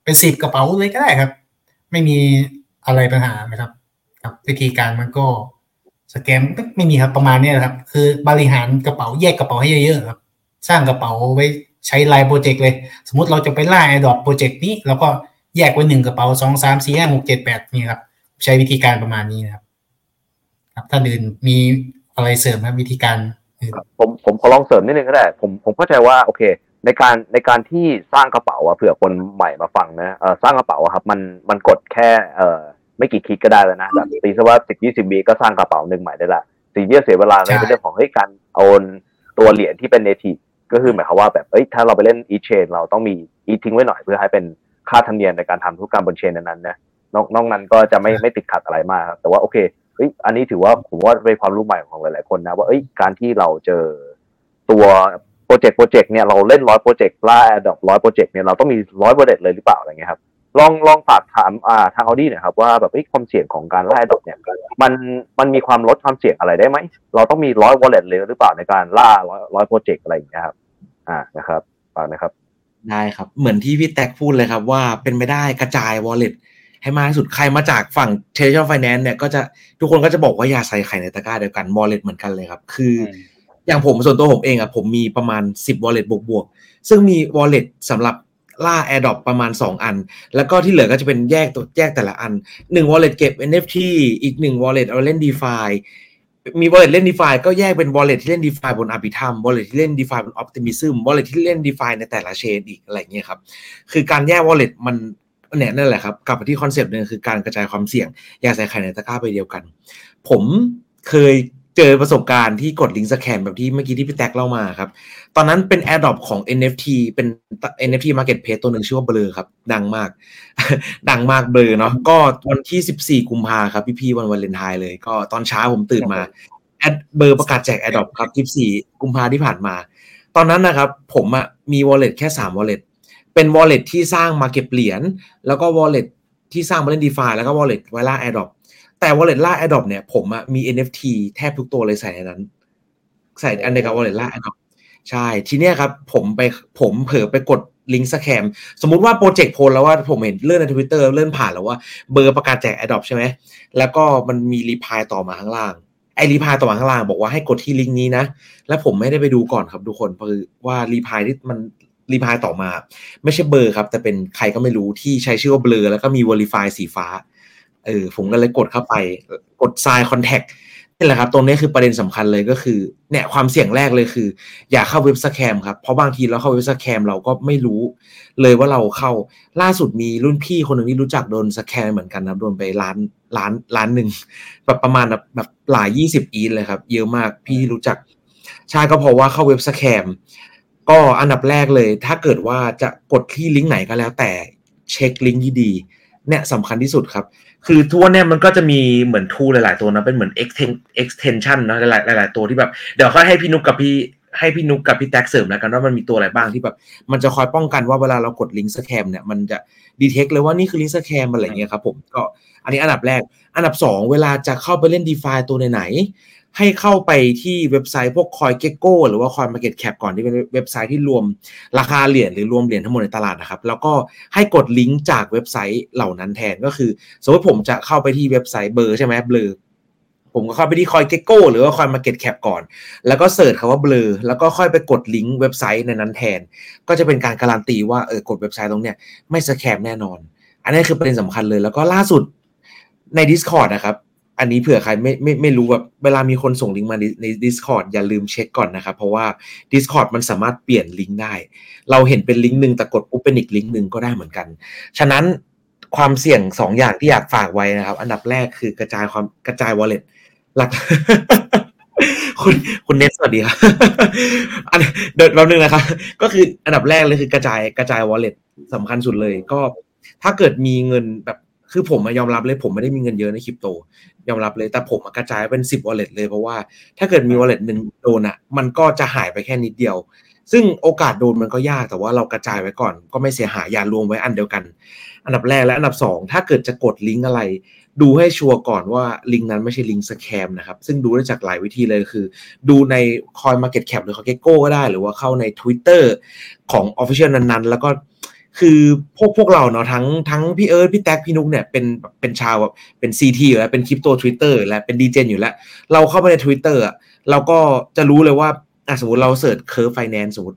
เป็นสิบกระเป๋าเลยก็ได้ครับไม่มีอะไรปัญหานะครับครับวิธีการมันก็สแกมไม่มีครับประมาณนี้แหละครับคือบริหารกระเป๋าแยกกระเป๋าให้เยอะๆครับสร้างกระเป๋าไว้ใช้รายโปรเจกต์เลยสมมติเราจะไปล่า Airdrop โปรเจกต์นี้เราก็แยกไว้หนึ่งกระเป๋าสอง สาม สี่ ห้า หก เจ็ด แปดนี่ครับใช้วิธีการประมาณนี้นะครับครับถ้าอื่นมีอะไรเสริมครับวิธีการผมผมขอลองเสริมนิดนึงก็ได้ผมผมเข้าใจว่าโอเคในการในการที่สร้างกระเป๋าอะเผื่อคนใหม่มาฟังนะเออสร้างกระเป๋าอะครับมันมันกดแค่เอ่อไม่กี่คลิกก็ได้แล้วนะแบบตีซะว่าสิบ ยี่สิบวิก็สร้างกระเป๋าหนึ่งใหม่ได้ละสิ่งที่เสียเวลาในเรื่องของเฮ้ยการโอนตัวเหรียญที่เป็น native ก็คือหมายความว่าแบบเอ้ยถ้าเราไปเล่น e-chain เราต้องมี e ทิ้งไว้หน่อยเพื่อให้เป็นค่าธรรมเนียมในการทำธุรกรรมบนเชนนั้นๆนะนอกนอกนั้นก็จะไม่ไม่ติดขัดอะไรมากครับแต่ว่าโอเคเอ้ยอันนี้ถือว่าผมว่าเป็นความรู้ใหม่ของหลายๆคนนะว่าเอ้ยการที่เราเจอตัวโปรเจกต์โปรเจกต์เนี่ยเราเล่นร้อยโปรเจกต์ล่า Adopt ร้อยโปรเจกต์เนี่ยเราต้องมีร้อยโปรเจกต์เลยหรือเปล่าอะไรเงี้ยครับลองลองฝากถามอ่าทาง Audi หน่อยครับว่าแบบความเสี่ยงของการล่า Adopt เนี่ยมันมันมีความลดความเสี่ยงอะไรได้ไหมเราต้องมีร้อย wallet เลยหรือเปล่าในการล่าร้อยร้อยโปรเจกต์อะไรอย่างเงี้ยครับอ่านะครับฝากนะครับได้ครับเหมือนที่พี่แท็กพูดเลยครับว่าเป็นไม่ได้กระจาย wallet ให้มากที่สุดใครมาจากฝั่ง Traditional Finance เนี่ยก็จะทุกคนก็จะบอกว่าอย่าใส่ไข่ในตะกร้าเดียวกัน wallet เหมือนกันเลยครับคืออย่างผมส่วนตัวผมเองอ่ะผมมีประมาณสิบ wallet บวกๆซึ่งมี wallet สำหรับล่า Airdrop ประมาณสองอันแล้วก็ที่เหลือก็จะเป็นแยกตัวแยกแต่ละอันหนึ่ง wallet เก็บ เอ็น เอฟ ที อีกหนึ่ง wallet เอาเล่น DeFi มี wallet เล่น DeFi ก็แยกเป็น wallet ที่เล่น DeFi บน Arbitrum wallet ที่เล่น DeFi บน Optimism wallet ที่เล่น DeFi ในแต่ละเชนอีกอะไรอย่างเงี้ยครับคือการแยก wallet มันเนี่ยนั่นแหละครับกลับไปที่คอนเซปต์นึงคือการกระจายความเสี่ยงอย่าใส่ไข่ในตะกร้าไปเดียวกันผมเคยเจอประสบการณ์ที่กดลิงก์สแกนแบบที่เมื่อกี้ที่พี่แท็กเล่ามาครับตอนนั้นเป็น Airdrop ของ เอ็น เอฟ ที เป็น เอ็น เอฟ ที Marketplace ตัวหนึ่งชื่อว่าเบลอครับดังมาก ดังมากเบลอเนาะก็วันที่สิบสี่กุมภาพันธ์ครับพี่ๆวันวาเลนไทน์เลยก็ตอนเช้าผมตื่นมาแอดเบอร์ประกาศแจก Airdrop ครับยี่สิบสี่กุมภาพันธ์ที่ผ่านมาตอนนั้นนะครับผมอ่ะมี wallet แค่สาม wallet เป็น wallet ที่สร้างมาเก็บเหรียญแล้วก็ wallet ที่สร้างมาเล่น DeFi แล้วก็ wallet ไว้ล่า Airdrop แต่ wallet ล่า Airdrop เนี่ยผมอ่ะมี เอ็น เอฟ ที แทบทุกตัวเลยใส่ในนั้นใส่อันเดียวกับ wallet ล่า Airdrop ใช่ทีเนี้ยครับผมไปผมเผลอไปกดลิงก์สแกมสมมุติว่าโปรเจกต์โพลแล้วว่าผมเห็นเลื่อนใน Twitter เลื่อนผ่านแล้วว่าเบอร์ประกาศแจก Airdrop ใช่ไหมแล้วก็มันมีรีพลายต่อมาข้างล่างไอ้รีพลายต่อมาข้างล่างบอกว่าให้กดที่ลิงก์นี้นะแล้วผมไม่ได้ไปดูก่อนครับทุกคนเพราะว่ารีพลายที่มันรีพลายต่อมาไม่ใช่เบอร์ครับแต่เป็นใครก็ไม่รู้ที่ใช้ชื่อว่าเบลอแล้วก็มี verify สีฟ้าเออผมก็เลยกดเข้าไปกด sign contact นี่แหละครับตรงนี้คือประเด็นสำคัญเลยก็คือเนี่ยความเสี่ยงแรกเลยคืออย่าเข้าเว็บสแกมครับเพราะบางทีเราเข้าเว็บสแกมเราก็ไม่รู้เลยว่าเราเข้าล่าสุดมีรุ่นพี่คนหนึ่งที่รู้จักโดนสแกมเหมือนกันครับโดนไปล้านล้านล้านหนึ่งแบบประมาณแบบแบบหลายยี่สิบอีทเลยครับเยอะมากพี่รู้จักใช่ก็เพราะว่าเข้าเว็บสแกมก็อันดับแรกเลยถ้าเกิดว่าจะกดที่ลิงก์ไหนก็แล้วแต่เช็คลิงก์ดีๆเนี่ยสำคัญที่สุดครับคือทั่วเนี่ยมันก็จะมีเหมือนทูลหลายๆตัวนะเป็นเหมือน extension นะหลายๆหลายๆตัวที่แบบเดี๋ยวค่อยให้พี่นุกกับพี่ให้พี่นุกกับพี่แท็กเสริมแล้วกันว่ามันมีตัวอะไรบ้างที่แบบมันจะคอยป้องกันว่าเวลาเรากดลิงก์สแกมเนี่ยมันจะดีเทคเลยว่านี่คือลิงก์สแกมอะไรอย่างเงี้ยครับผมก็อันนี้อันดับแรกอันดับสองเวลาจะเข้าไปเล่น DeFi ตัวไหนให้เข้าไปที่เว็บไซต์พวก CoinGecko หรือว่า CoinMarketCap ก่อนที่เป็นเว็บไซต์ที่รวมราคาเหรียญหรือรวมเหรียญทั้งหมดในตลาดนะครับแล้วก็ให้กดลิงก์จากเว็บไซต์เหล่านั้นแทนก็คือสมมติผมจะเข้าไปที่เว็บไซต์เบอร์ใช่ไหมเบลอผมก็เข้าไปที่ CoinGecko หรือว่า CoinMarketCap ก่อนแล้วก็เสิร์ชคำว่าเบลอแล้วก็ค่อยไปกดลิงก์เว็บไซต์ในนั้นแทนก็จะเป็นการการันตีว่าเออกดเว็บไซต์ตรงเนี้ยไม่สแกมแน่นอนอันนี้คือประเด็นสำคัญเลยแล้วก็ล่าสุดใน Discord นะครับอันนี้เผื่อใครไม่ไม่ไม่รู้แบบเวลามีคนส่งลิงก์มาใน Discord อย่าลืมเช็คก่อนนะครับเพราะว่า Discord มันสามารถเปลี่ยนลิงก์ได้เราเห็นเป็นลิงก์นึงแต่กดปุ๊บเป็นอีกลิงก์นึงก็ได้เหมือนกันฉะนั้นความเสี่ยงสองอย่างที่อยากฝากไว้นะครับอันดับแรกคือกระจายความกระจาย wallet หลัก คุณคุณเนทสวัสดีครับ อันเดินแป๊บนึงนะครับก็คืออันดับแรกเลยคือกระจายกระจาย wallet สำคัญสุดเลยก็ถ้าเกิดมีเงินแบบคือผมยอมรับเลยผมไม่ได้มีเงินเยอะในคริปโตยอมรับเลยแต่ผมกระจายเป็นสิบ wallet เลยเพราะว่าถ้าเกิดมี wallet นึงโดนอ่ะมันก็จะหายไปแค่นิดเดียวซึ่งโอกาสโดนมันก็ยากแต่ว่าเรากระจายไว้ก่อนก็ไม่เสียหายอย่ารวมไว้อันเดียวกันอันดับแรกและอันดับสองถ้าเกิดจะกดลิงก์อะไรดูให้ชัวร์ก่อนว่าลิงก์นั้นไม่ใช่ลิงก์สแกมนะครับซึ่งดูได้จากหลายวิธีเลยคือดูใน CoinMarketCap หรือ CoinGecko ก็ได้หรือว่าเข้าใน Twitter ของ Official นั้นๆแล้วก็คือพวกพวกเราเนาะทั้งทั้งพี่เอิร์ธพี่แท็กพี่นุ๊กเนี่ยเป็นเป็นชาวแบบเป็น ซี ที อยู่แล้วเป็นคริปโต Twitter และเป็นดีเจนอยู่แล้วเราเข้าไปใน Twitter อ่ะเราก็จะรู้เลยว่าอ่ะสมมุติเราเสิร์ช Curve Finance สมมุติ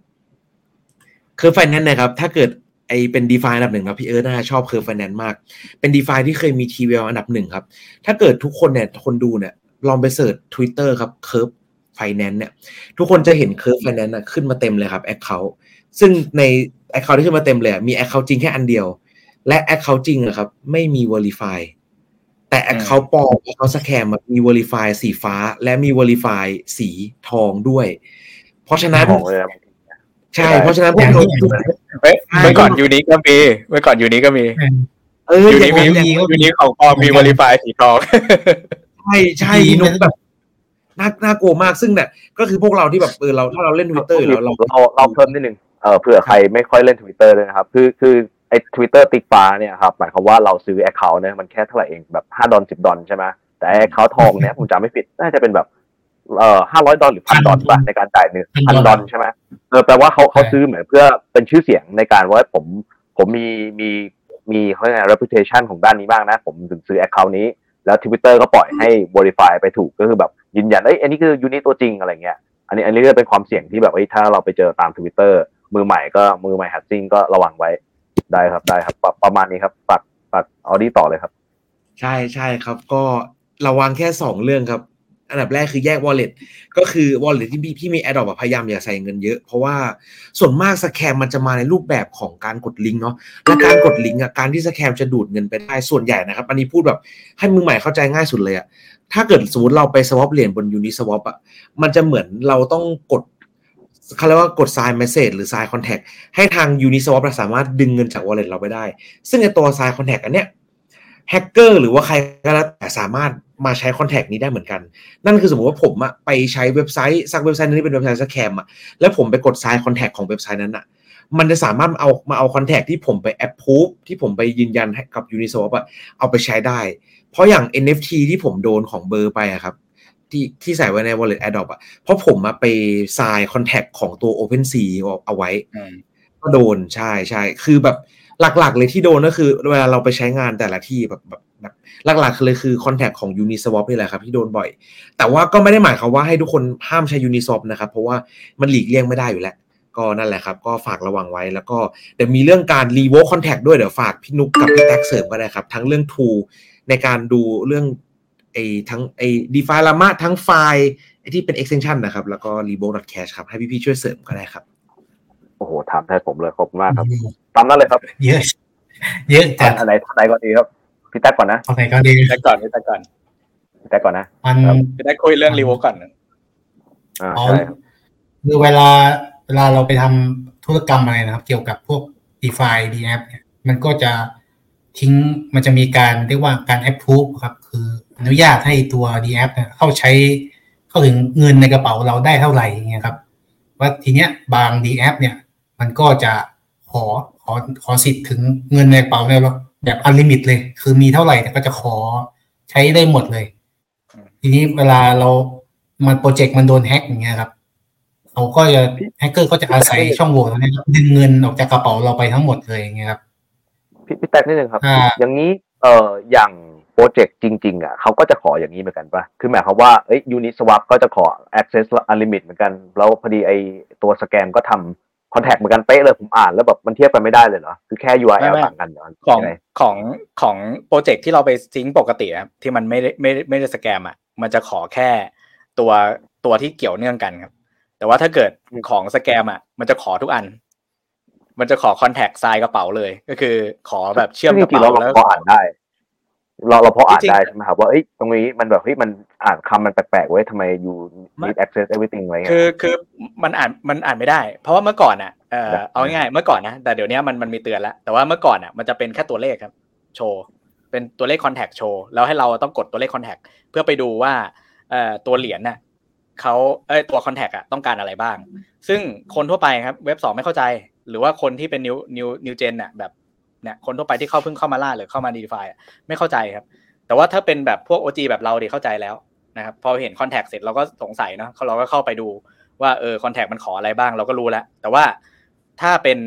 Curve Finance นะครับถ้าเกิดไอเป็น DeFi อันดับหนึ่งครับพี่เอิร์ธน่าชอบ Curve Finance มากเป็น DeFi ที่เคยมี ที วี แอล อันดับหนึ่งครับถ้าเกิดทุกคนเนี่ยคนดูเนี่ยลองไปเสิร์ช Twitter ครับ Curve Finance เนี่ยทุกคนจะเห็น Curve Finance น่ะขึ้นมาเต็มเลยครับ account ซึ่งใน account ที่ขึ้นมาเต็มเลยมี account จริงแค่อันเดียวและ account จริงอะครับไม่มี verify แต่ account ปลอม account scam มี verify สีฟ้าและมี verify สีทองด้วยเพราะฉะนั้นใช่เพราะฉะนั้นพวกเราเมื่อก่อนยูนิคก็มีเมื่อก่อนยูนิคก็มีเออยูนิคมียูนิคของปลอมมี verify สีทองใช่ใช่นุ๊กแบบน่าน่ากลัวมากซึ่งเนี่ยก็คือพวกเราที่แบบเออเราถ้าเราเล่น Twitter แล้วเราเราเราเพิ่มนิดนึงเออเผื่อใครไม่ค่อยเล่น Twitter เลยนะครับคือคือไอ้ Twitter ติ๊กฟ้าเนี่ยครับหมายความว่าเราซื้อ account เนี่ยมันแค่เท่าไหร่เองแบบห้าดอลลาร์สิบดอลลาร์ใช่มั้ยแต่ account ทองเนี่ยผมจำไม่ผิดน่าจะเป็นแบบเอ่อห้าร้อยดอลลาร์หรือ หนึ่งพัน ดอลลาร์ป่ะในการจ่ายหนึ่งพัน ดอลลาร์ใช่มั้ยเออแปลว่าเขาเขาซื้อเหมือนเพื่อเป็นชื่อเสียงในการว่าผมผมมีมีมีเค้าเรียกว่า reputation ของด้านนี้บ้างนะผมถึงซื้อ account นี้แล้ว Twitter ก็ปล่อยให้ verify ไปถูกก็คือแบบยืนยันเอ้ยอันนี้คือยูนิตตัวจริงอะไรเงี้ยอันนี้อันนี้ก็เป็นความเสี่ยงที่แบบเอ้ยถ้าเราไปเจอตาม Twitter มือใหม่ก็มือใหม่ฮัดซิ่งก็ระวังไว้ได้ครับได้ครับประมาณนี้ครับฝากฝากออดี้ต่อเลยครับใช่ๆครับก็ระวังแค่สองเรื่องครับอันดับแรกคือแยก wallet ก็คือ wallet ที่พี่มี Adopt พยายามอย่าใส่เงินเยอะเพราะว่าส่วนมากสแคมมันจะมาในรูปแบบของการกดลิงก์เนาะและการกดลิงก์อ่ะการที่สแคมจะดูดเงินไปได้ส่วนใหญ่นะครับอันนี้พูดแบบให้มือใหม่เข้าใจง่ายสุดเลยอ่ะถ้าเกิดสมมุติเราไป swap เหรียญบน Uniswap อ่ะมันจะเหมือนเราต้องกดเขาเรียกว่ากด sign message หรือ sign contact ให้ทาง Uniswap สามารถดึงเงินจาก wallet เราไปได้ซึ่งในตัว sign contact อันเนี้ยแฮกเกอร์หรือว่าใครก็แล้วแต่สามารถมาใช้คอนแทคนี้ได้เหมือนกันนั่นคือสมมติว่าผมอะไปใช้เว็บไซต์สักเว็บไซต์นึงที่เป็นเว็บไซต์สแคมอะแล้วผมไปกดไซน์คอนแทคของเว็บไซต์นั้นอะมันจะสามารถเอามาเอาคอนแทคที่ผมไปแอปพูฟที่ผมไปยืนยันให้กับ Uniswap อะเอาไปใช้ได้เพราะอย่าง เอ็น เอฟ ที ที่ผมโดนของเบอร์ไปอะครับที่ที่ใส่ไว้ใน Wallet Adopt อะเพราะผมอะไปไซน์คอนแทคของตัว OpenSea เอาไว้ก็โดนใช่ๆคือแบบหลักๆเลยที่โดนก็คือเวลาเราไปใช้งานแต่ละที่แบบแบบแบบหลักๆเลยคือคอนแทคของ Uniswap นี่แหละครับที่โดนบ่อยแต่ว่าก็ไม่ได้หมายความว่าให้ทุกคนห้ามใช้ Uniswap นะครับเพราะว่ามันหลีกเลี่ยงไม่ได้อยู่แล้วก็นั่นแหละครับก็ฝากระวังไว้แล้วก็เดี๋ยวมีเรื่องการ revoke contact ด้วยเดี๋ยวฝากพี่นุ๊กกับพี่แท็กเสริมก็ได้ครับทั้งเรื่อง tool ในการดูเรื่องไอ้ทั้งไอ้ DeFi Llama ทั้งไฟล์ไอ้ที่เป็น extension นะครับแล้วก็ revoke.cash ครับให้พี่ๆช่วยเสริมก็ได้ครับโอ้โหถามแทนผมเลยขอบคุณมากครับตามนั้นเลยครับเยอะเยอะจัดอะไรท่านไหนก่อนดีครับพี่แท็กก่อนนะท่านไหนก่อนดีพี่แท็กก่อนพี่แท็กก่อนพี่แท็กก่อนนะพี่แท็กคุยเรื่องรีโวก่อนอ่าใช่ครับคือเวลาเวลาเราไปทำธุรกรรมอะไรนะครับเกี่ยวกับพวก DeFi ดี แอป เนี่ยมันก็จะทิ้งมันจะมีการเรียกว่าการ approve ครับคืออนุญาตให้ตัว ดี แอป เนี่ยเข้าใช้เข้าถึงเงินในกระเป๋าเราได้เท่าไหร่อย่างเงี้ยครับว่าทีเนี้ยบาง ดี แอป เนี่ยมันก็จะขอขอขอสิทธิ์ถึงเงินในกระเป๋าเนี่ยแบบอันลิมิตเลยคือมีเท่าไหร่แต่ก็จะขอใช้ได้หมดเลยทีนี้เวลาเรามันโปรเจกต์มันโดนแฮ็กอย่างเงี้ยครับเขาก็จะแฮกเกอร์ก็จะอาศัยช่องโหว่ตรงนี้ดึงเงินออกจากกระเป๋าเราไปทั้งหมดเลยอย่างเงี้ยครับพี่พี่แท็กนิดนึงครับอย่างนี้เอ่ออย่างโปรเจกต์จริงๆอ่ะเขาก็จะขออย่างนี้เหมือนกันป่ะคือหมายความว่าเอ้ย Uniswap ก็จะขอ access unlimit เหมือนกันแล้วพอดีไอตัวสแกมก็ทำคอนแทคเหมือนกันเป๊ะเลยผมอ่านแล้วแบบมันเทียบกันไม่ได้เลยเหรอคือแค่ ยู อาร์ แอล ต่างกันของของของโปรเจกต์ที่เราไปซิงค์ปกติครับที่มันไม่ได้ไม่ไม่ได้สแกมอ่ะมันจะขอแค่ตัวตัวที่เกี่ยวเนื่องกันครับแต่ว่าถ้าเกิดของสแกมอ่ะมันจะขอทุกอันมันจะขอคอนแทคไซน์กระเป๋าเลยก็คือขอแบบเชื่อมกระเป๋าแล้วพออ่านได้เราเราพออ่านได้ใช่ไหมครับว่าเอ้ยตรงนี้มันแบบเฮ้ยมันอ่านคำมันแปลกๆไว้ทำไม you need access everything อะไรเงี้ยคือคือมันอ่านมันอ่านไม่ได้เพราะว่าเมื่อก่อนอ่ะเออเอาง่ายๆเมื่อก่อนนะแต่เดี๋ยวนี้มันมันมีเตือนแล้วแต่ว่าเมื่อก่อนอ่ะมันจะเป็นแค่ตัวเลขครับโชว์เป็นตัวเลขคอนแทคโชว์แล้วให้เราต้องกดตัวเลขคอนแทคเพื่อไปดูว่าเอ่อตัวเหรียญน่ะเขาเอ้ยตัวคอนแทคอ่ะต้องการอะไรบ้างซึ่งคนทั่วไปครับเว็บสองไม่เข้าใจหรือว่าคนที่เป็นนิวนิวนิวเจนน่ะแบบเนี่ยคนทั่วไปที่เข้าเพิ่งเข้ามาล่าหรือเข้ามา DeFi อ่ะไม่เข้าใจครับแต่ว่าถ้าเป็นแบบพวก โอ จี แบบเราดิเข้าใจแล้วนะครับพอเห็นคอนแทคเสร็จเราก็สงสัยเนาะเราก็เข้าไปดูว่าเออคอนแทคมันขออะไรบ้างเราก็รู้แล้วแต่ว่าถ้าเป็น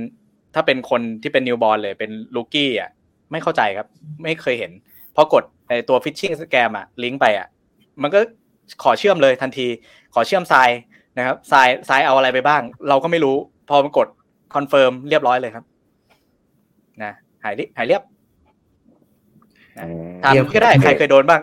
ถ้าเป็นคนที่เป็นนิวบอร์นเลยเป็นลูกี้อ่ะไม่เข้าใจครับไม่เคยเห็นพอกดไอตัวฟิชชิ่งสแกมอ่ะลิงก์ไปอ่ะมันก็ขอเชื่อมเลยทันทีขอเชื่อมทรายนะครับทรายทรายเอาอะไรไปบ้างเราก็ไม่รู้พอมันกดคอนเฟิร์มเรียบร้อยเลยครับนะหายหายเรียบถามก็ได้ใครเคยโดนบ้าง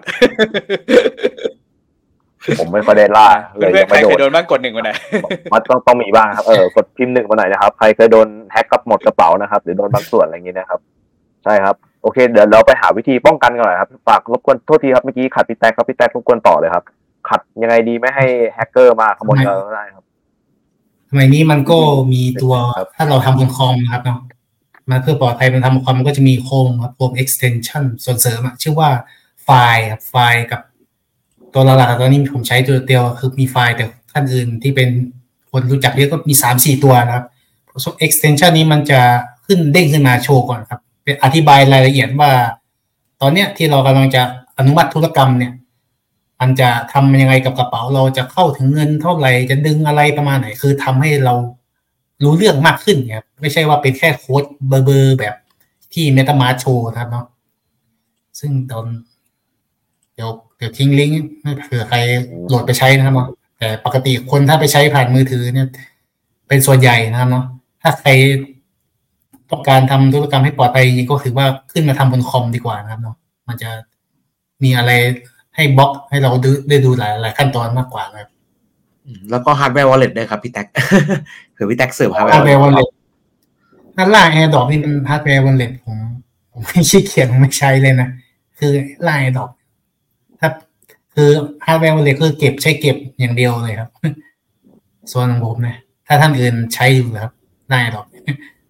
ผมไม่ค่อยได้ล่าเลยยังไม่โดนใครเคยโดนบ้างกดหนึ่งมาหน่อยมันต้องต้องมีบ้างครับเออกดพิมพ์หนึ่งมาหน่อยนะครับใครเคยโดนแฮกกับหมดกระเป๋านะครับหรือโดนบางส่วนอะไรอย่างนี้นะครับใช่ครับโอเคเดี๋ยวเราไปหาวิธีป้องกันกันหน่อยครับฝากรบกวนโทษทีครับเมื่อกี้ขัดพี่แต๊กครับพี่แต๊กรบกวนต่อเลยครับขัดยังไงดีไม่ให้แฮกเกอร์มาขโมยเราได้ครับสมัยนี้มันก็มีตัวถ้าเราทำบนคอมนะครับเนาะมันเพื่อปลอดภัยมันทำบนคอมมันก็จะมีโคมครับโคม extension ส่วนเสริมชื่อว่าไฟล์ครับไฟล์กับตัวหลักๆตอนนี้ผมใช้ตัวเดียวคือมีไฟล์แต่ท่านอื่นที่เป็นคนรู้จักเยอะก็มี สามสี่ ตัวนะครับ extension นี้มันจะขึ้นเด้งขึ้นมาโชว์ก่อนครับเป็นอธิบายรายละเอียดว่าตอนเนี้ยที่เรากำลังจะอนุมัติธุรกรรมเนี่ยมันจะทำยังไงกับกระเป๋าเราจะเข้าถึงเงินเท่าไหร่จะดึงอะไรประมาณไหนคือทำให้เรารู้เรื่องมากขึ้นครับไม่ใช่ว่าเป็นแค่โค้ดเบอร์เบอร์แบบที่ MetaMask โชว์ครับเนาะซึ่งตอนเดี๋ยวเดี๋ยวทิ้งลิงก์เผื่อใครโหลดไปใช้นะครับเนาะแต่ปกติคนถ้าไปใช้ผ่านมือถือเนี่ยเป็นส่วนใหญ่นะครับเนาะถ้าใครต้องการทำธุรกรรมให้ปลอดภัยจริงก็คือว่าขึ้นมาทำบนคอมดีกว่านะครับเนาะมันจะมีอะไรให้บล็อกให้เราได้ดูหลายหลายขั้นตอนมากกว่าครับแล้วก็ฮาร์ดแวร์วอลเล็ตด้วยครับพี่แท็กเผื่อพี่แท็กเสิร์ฟฮาร์ดแวร์วอลเล็ตนั่นล่าแอร์ดรอปนี่มันฮาร์ดแวร์วอลเล็ตผมผมไม่ขี้เกียจไม่ใช้เลยนะคือล่าแอร์ดรอปถ้าคือฮาร์ดแวร์วอลเล็ตคือเก็บใช้เก็บอย่างเดียวเลยครับส่วนของผมนะถ้าท่านอื่นใช้อยู่ครับล่าแอร์ดรอป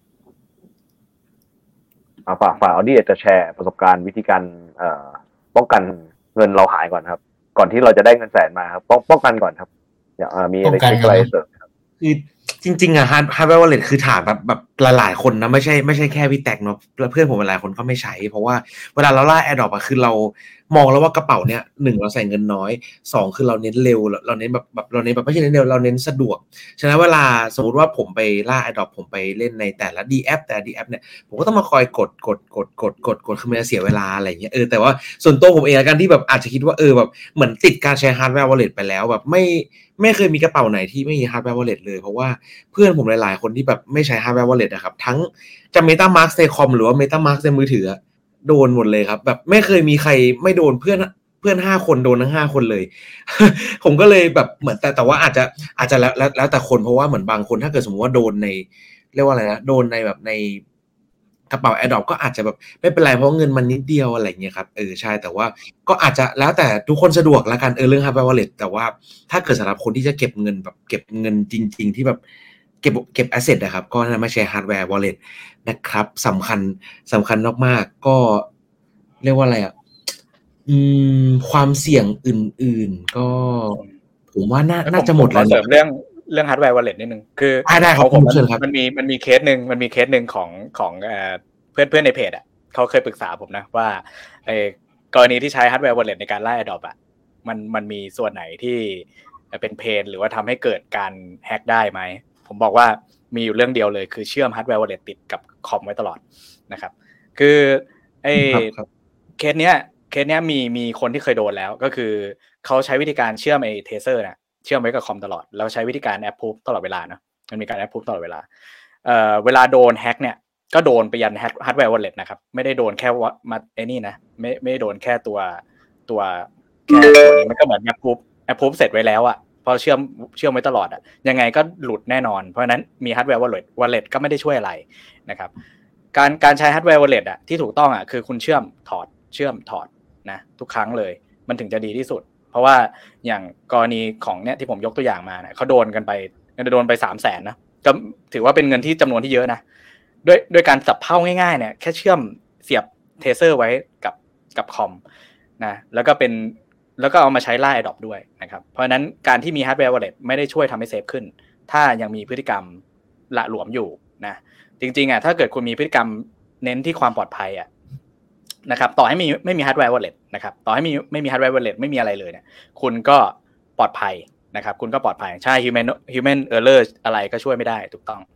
ฝากฝากเอาดิจะแชร์ประสบการณ์วิธีการเอ่อป้องกันเงินเราหายก่อนครับก่อนที่เราจะได้เงินแสนมาครับป้องป้องกันก่อนครับอย่ามีอะไรอะไรเสริมครับคือจริงๆอะฮาร์ดฮาร์ดแวร์วอลเล็ตคือถามแบบแบบหลายๆคนนะไม่ใช่ไม่ใช่แค่พี่แตกเนาะแล้วเพื่อนผมหลายคนก็ไม่ใช้เพราะว่าเวลาเราล่าแอร์ดรอปอะคือเรามองแล้วว่ากระเป๋าเนี้ยหนึ่งเราใส่เงินน้อยสองคือเราเน้นเร็วเราเน้นแบบแบบเราเน้นแบบไม่ใช่เน้นเร็วเราเน้นสะดวกฉะนั้นเวลาสมมติว่าผมไปล่าแอร์ดรอปผมไปเล่นในแต่ละ ดี แอป แต่ ดี แอป เนี่ยผมก็ต้องมาคอยกดกดกดกดกดกดคือมันจะเสียเวลาอะไรอย่างเงี้ยเออแต่ว่าส่วนตัวผมเองละกันที่แบบอาจจะคิดว่าเออแบบเหมือนติดการใช้ฮาร์ดแวร์วอลเล็ตไปแล้วแบบไม่ไม่เคยมีกระเป๋าไหนที่ไม่มีฮาร์ดแวร์วอลเล็ตเลยเพราะว่าเพื่อนผมหลายๆคนที่แบบไม่ใช้ฮาร์ดแวร์วอลเล็ตนะครับทั้งจะ MetaMask ในคอมหรือว่า MetaMask ในมือถือโดนหมดเลยครับแบบไม่เคยมีใครไม่โดนเพื่อนเพื่อนห้าคนโดนทั้งห้าคนเลย ผมก็เลยแบบเหมือนแต่แต่ว่าอาจจะอาจจะแล้วแล้วแล้วแต่คนเพราะว่าเหมือนบางคนถ้าเกิดสมมติว่าโดนในเรียกว่าอะไรนะโดนในแบบในกระเป๋า AirDrop ก็อาจจะแบบไม่เป็นไรเพราะเงินมันนิดเดียวอะไรอย่างเงี้ยครับเออใช่แต่ว่าก็อาจจะแล้วแต่ทุกคนสะดวกละกันเออเรื่อง Hardware Wallet แต่ว่าถ้าเกิดสำหรับคนที่จะเก็บเงินแบบเก็บเงินจริงๆที่แบบเก็บเก็บ asset นะครับก็น่าไม่ใช่ Hardware Wallet นะครับสำคัญสำคัญมากๆก็เรียกว่าอะไรอ่ะอืมความเสี่ยงอื่นๆก็ผมว่าน่าน่าจะหมดแล้วเสริมเรื่องเรื่อง Hardware Wallet นิดนึงคือได้ครับผมมันมีมันมีเคสนึงมันมีเคสนึงของของเอ่อเพื่อนเพื่อนในเพจอ่ะเขาเคยปรึกษาผมนะว่าไอ้กรณีที่ใช้ Hardware Wallet ในการล่า Adopt อ่ะมันมันมีส่วนไหนที่เป็นเพนหรือว่าทำให้เกิดการแฮกได้ไหมผมบอกว่ามีอยู่เรื่องเดียวเลยคือเชื่อม Hardware Wallet ติดกับคอมไว้ตลอดนะครับคือไอ้เคสเนี้ยเคสเนี้ยมีมีคนที่เคยโดนแล้วก็คือเขาใช้วิธีการเชื่อมไอ้เทเซอร์น่ะเชื่อมไว้กับคอมตลอดแล้วใช้วิธีการแอปพูฟตลอดเวลานะมันมีการแอปพูฟตลอดเวลาเอ่อเวลาโดนแฮกเนี่ยก็โดนไปยันฮาร์ดแวร์วอลเล็ตนะครับไม่ได้โดนแค่ว่ามาไอ้นี่นะไม่ไม่โดนแค่ตัวตัวแค่ตัวนี้มันก็เหมือนแอปพูฟแอปพูฟเสร็จไว้แล้วอ่ะพอเชื่อมเชื่อมไว้ตลอดอ่ะยังไงก็หลุดแน่นอนเพราะฉะนั้นมีฮาร์ดแวร์วอลเล็ตวอลเล็ตก็ไม่ได้ช่วยอะไรนะครับการการใช้ฮาร์ดแวร์วอลเล็ตอ่ะที่ถูกต้องอ่ะคือคุณเชื่อมถอดเชื่อมถอดนะทุกครั้งเลยมันถึงจะดีที่สุดเพราะว่าอย่างกรณีของเนี่ยที่ผมยกตัวอย่างมาเนี่ยเขาโดนกันไปโดนไปสามแสนนะก็ถือว่าเป็นเงินที่จำนวนที่เยอะนะด้วยด้วยการสับเผ่าง่ายๆเนี่ยแค่เชื่อมเสียบเทเซอร์ไว้กับกับคอมนะแล้วก็เป็นแล้วก็เอามาใช้ล่า Adopt ด้วยนะครับเพราะฉะนั้นการที่มี Hardware Wallet ไม่ได้ช่วยทำให้เซฟขึ้นถ้ายังมีพฤติกรรมละหลวมอยู่นะจริงๆอ่ะถ้าเกิดคุณมีพฤติกรรมเน้นที่ความปลอดภัยอ่ะนะครับต่อให้มีไม่มี Hardware Wallet นะครับต่อให้มีไม่มี Hardware Wallet ไม่มีอะไรเลยเนี่ยคุณก็ปลอดภัยนะครับคุณก็ปลอดภัยใช่ human human error อะไรก็ช่วยไม่ได้ถูกต้อง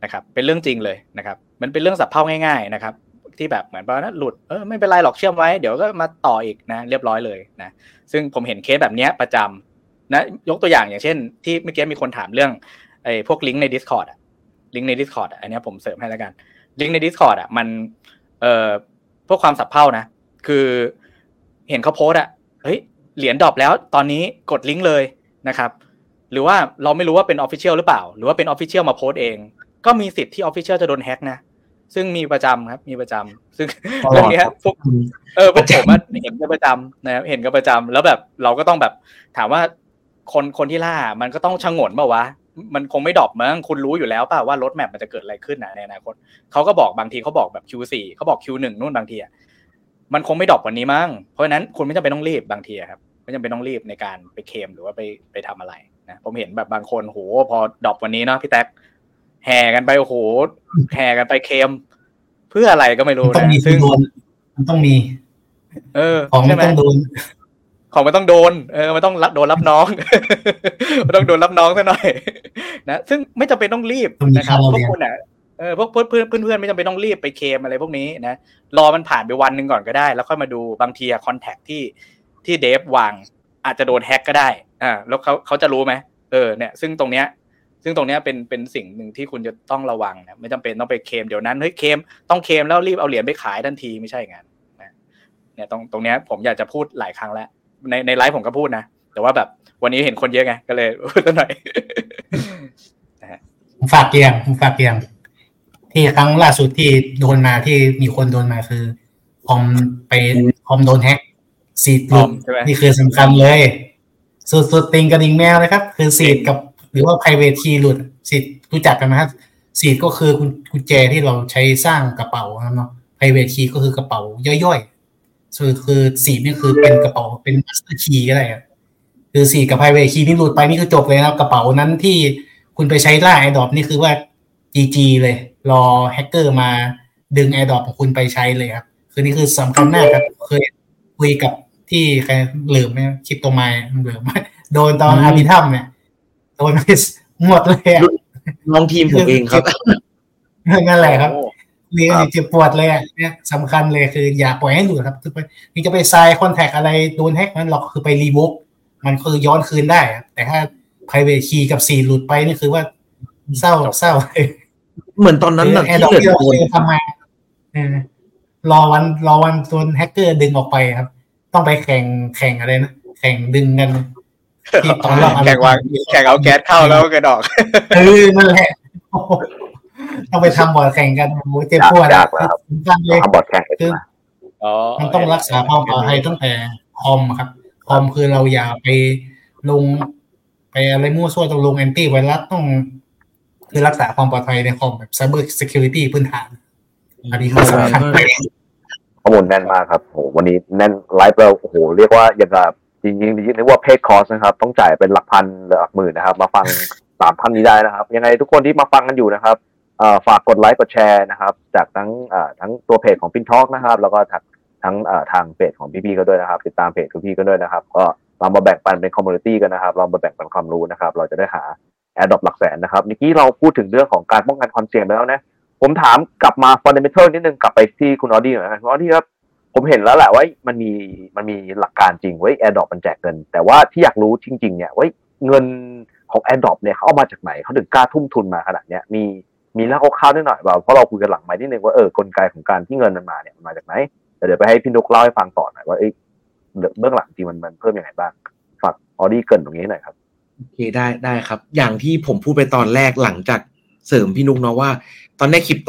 นะครับเป็นเรื่องจริงเลยนะครับมันเป็นเรื่องสับเพ่าง่ายๆนะครับที่แบบเหมือนว่าหลุดเออไม่เป็นไรหรอกเชื่อมไว้เดี๋ยวก็มาต่ออีกนะเรียบร้อยเลยนะซึ่งผมเห็นเคสแบบนี้ประจำนะยกตัวอย่างอย่างเช่นที่เมื่อกี้มีคนถามเรื่องไอ้พวกลิงก์ใน Discord อ่ะลิงก์ใน Discord อ่ะอันนี้ผมเสริมให้แล้วกันลิงก์ใน Discord อ่ะมันเอ่อพวกความสับเพ่านะคือเห็นเขาโพสต์อ่ะเฮ้ยเหรียญดรอปแล้วตอนนี้กดลิงก์เลยนะครับหรือว่าเราไม่รู้ว่าเป็น Official หรือเปล่าหรือว่าเป็น Official มาโพสต์เองก็มีสิทธิ์ที่ Official จะโดนแฮ็กนะซึ่งมีประจำครับมีประจำซึ่งเรื่องนี้พวกเออพวกผมเห็นกันประจำนะครับเห็นกันประจำแล้วแบบเราก็ต้องแบบถามว่าคนคนที่ล่ามันก็ต้องชงนเปล่าวะมันคงไม่ดรอปมั้งคุณรู้อยู่แล้วป่ะว่ารถแมพมันจะเกิดอะไรขึ้นนะในอนาคตเขาก็บอกบางทีเขาบอกแบบ คิว โฟร์ เขาบอก คิว วัน นู่นบางทีอ่ะมันคงไม่ดรอปวันนี้มั้งเพราะฉะนั้นคุณไม่จำเป็นต้องรีบบางทีครับไม่จำเป็นต้องรีบในการไปเคลมหรือว่าไปไปทำอะไรนะผมเห็นแบบบางคนโหพอดรอปวันนี้เนาะพี่แท็กแห่กันไปโอ้โหแห่กันไปเคลมเพื่ออะไรก็ไม่รู้นะซึ่งมันต้องมีเออของมันต้องโดนของมันต้องโดนเออมันต้องโดนรับน้องมันต้องโดนรับน้องซะหน่อยนะซึ่งไม่จำเป็นต้องรีบนะครับพวกคุณอ่ะเออพวกเพื่อนเพื่อนไม่จำเป็นต้องรีบไปเคลมอะไรพวกนี้นะรอมันผ่านไปวันนึงก่อนก็ได้แล้วค่อยมาดูบางทีอะคอนแทคที่ที่เดฟวางอาจจะโดนแฮ็กก็ได้อ่าแล้วเขาเขาจะรู้ไหมเออเนี่ยซึ่งตรงเนี้ยซึ่งตรงนี้เป็นเป็นสิ่งหนึ่งที่คุณจะต้องระวังนะไม่จำเป็นต้องไปเคลมเดี๋ยวนั้นเฮ้ยเคลมต้องเคลมแล้วรีบเอาเหรียญไปขายทันทีไม่ใช่อย่างนั้นนะเนี่ยตรงตรงนี้ผมอยากจะพูดหลายครั้งแล้วในในไลฟ์ผมก็พูดนะแต่ว่าแบบวันนี้เห็นคนเยอะไงก็เลยพูดหน่อยนะฮะผมฝากเกียงผมฝากเกียงที่ครั้งล่าสุดที่โดนมาที่มีคนโดนมาคือคอมไปคอมโดนแฮ็กซีดหลุดนี่คือสำคัญเลยสุดๆติงกระดิ่งแมวเลยครับคือซีดกับหรือว่า private key หลุดซีดรู้จักกันไหมครับซีดก็คือกุญแจที่เราใช้สร้างกระเป๋าเนาะ private key ก็คือกระเป๋าย่อยๆคือคือซีดนี่คือเป็นกระเป๋าเป็น master key ก็ได้ครับคือซีดกับ private key นี่หลุดไปนี่คือจบเลยครับกระเป๋านั้นที่คุณไปใช้ล่า airdrop นี่คือว่า จี จี เลยรอแฮกเกอร์มาดึง airdrop ของคุณไปใช้เลยครับคือนี่คือสำคัญมากครับเคยคุยกับที่ใครเหลิมไหมคริปโตไมล์เหลิมโดนตอนอาร์บิทัมเนี่ยโดนหมดเลยน้องทีมผมเองครับนั่นแหละครับนี่ก็เจ็บปวดเลยอ่ะเนี่ยสำคัญเลยคืออย่าปล่อยให้หลุดครับนี่จะไปไซน์คอนแทคอะไรโดนแฮกนั้นหรอกคือไปรีบุ๊กมันคือย้อนคืนได้แต่ถ้า private key กับซีหลุดไปนี่คือว่าเศร้าเศร้าเหมือนตอนนั้นน่ะที่เกิดโดนทำไมรอวันรอวันโดนแฮกเกอร์ดึงออกไปครับต้องไปแข่งแข่งอะไรนะแข่งดึงกันที่ตอนรอบแข่งวางแข่งเอาแก๊สเข้าแล้วกระดอกเออนั่นแหละต้องไปทำบอร์ดแข่งกันโอ้เจ็บปวดครับทำบอร์ดแข่งคือมันต้องรักษาความปลอดภัยตั้งแต่คอมครับคอมคือเราอย่าไปลงไปอะไรมั่วซั่วต้องลงแอนตี้ไวรัสต้องคือรักษาความปลอดภัยในคอมแบบ Cyber Security พื้นฐานอันนี้คือสำคัญข้อมูลแน่นมากครับโหวันนี้แน่นไลฟ์เราโอ้โหเรียกว่าอย่างกับจริงๆเรียกว่าเพย์คอร์สนะครับต้องจ่ายเป็นหลักพันหรือหลักหมื่นนะครับมาฟังสามท่านนี้ได้นะครับยังไงทุกคนที่มาฟังกันอยู่นะครับเอ่อฝากกดไลค์กดแชร์นะครับจากทั้งเอ่อทั้งตัวเพจของ FinTalk นะครับแล้วก็ทั้งเอ่อทางเพจของพี่ๆก็ด้วยนะครับติดตามเพจพี่ๆก็ด้วยนะครับก็เรามาแบ่งปันเป็นคอมมูนิตี้กันนะครับเรามาแบ่งปันความรู้นะครับเราจะได้หาAirdrop หลักแสนนะครับเมื่อกี้เราพูดถึงเรื่องของการป้องกันความเสี่ยงแล้วนะผมถามกลับมา fundamental นิดนึงกลับไปที่คุณออดี้หน่อยนะคุณออดี้ครับผมเห็นแล้วแหละว่ามันมีมันมีหลักการจริงเว้ย Airdrop มันแจกเงินแต่ว่าที่อยากรู้จริงๆเนี่ยเว้ยเงินของ Airdrop เนี่ยเขาเอามาจากไหนเขาถึงกล้าทุ่มทุนมาขนาดเนี้ยมีมีเล่าคร่าวๆนิดหน่อยว่าเพราะเราคุยกันหลังไมค์นิดนึงว่าเออกลไกของการที่เงินมันมาเนี่ยมันมาจากไหนแต่เดี๋ยวไปให้พี่นุกเล่าให้ฟังต่อหน่อยว่าเอ้ยเบื้องหลังจริงมันมันเพิ่มยังไงบ้างฝากออดี้เกินตรงนี้หน่อยครับโอเคได้ได้ครับอย่างที่ผมพูดไปตอนแรกหลังจากเสริมพี่นุกเนาะว่าตอนนี้คริปโต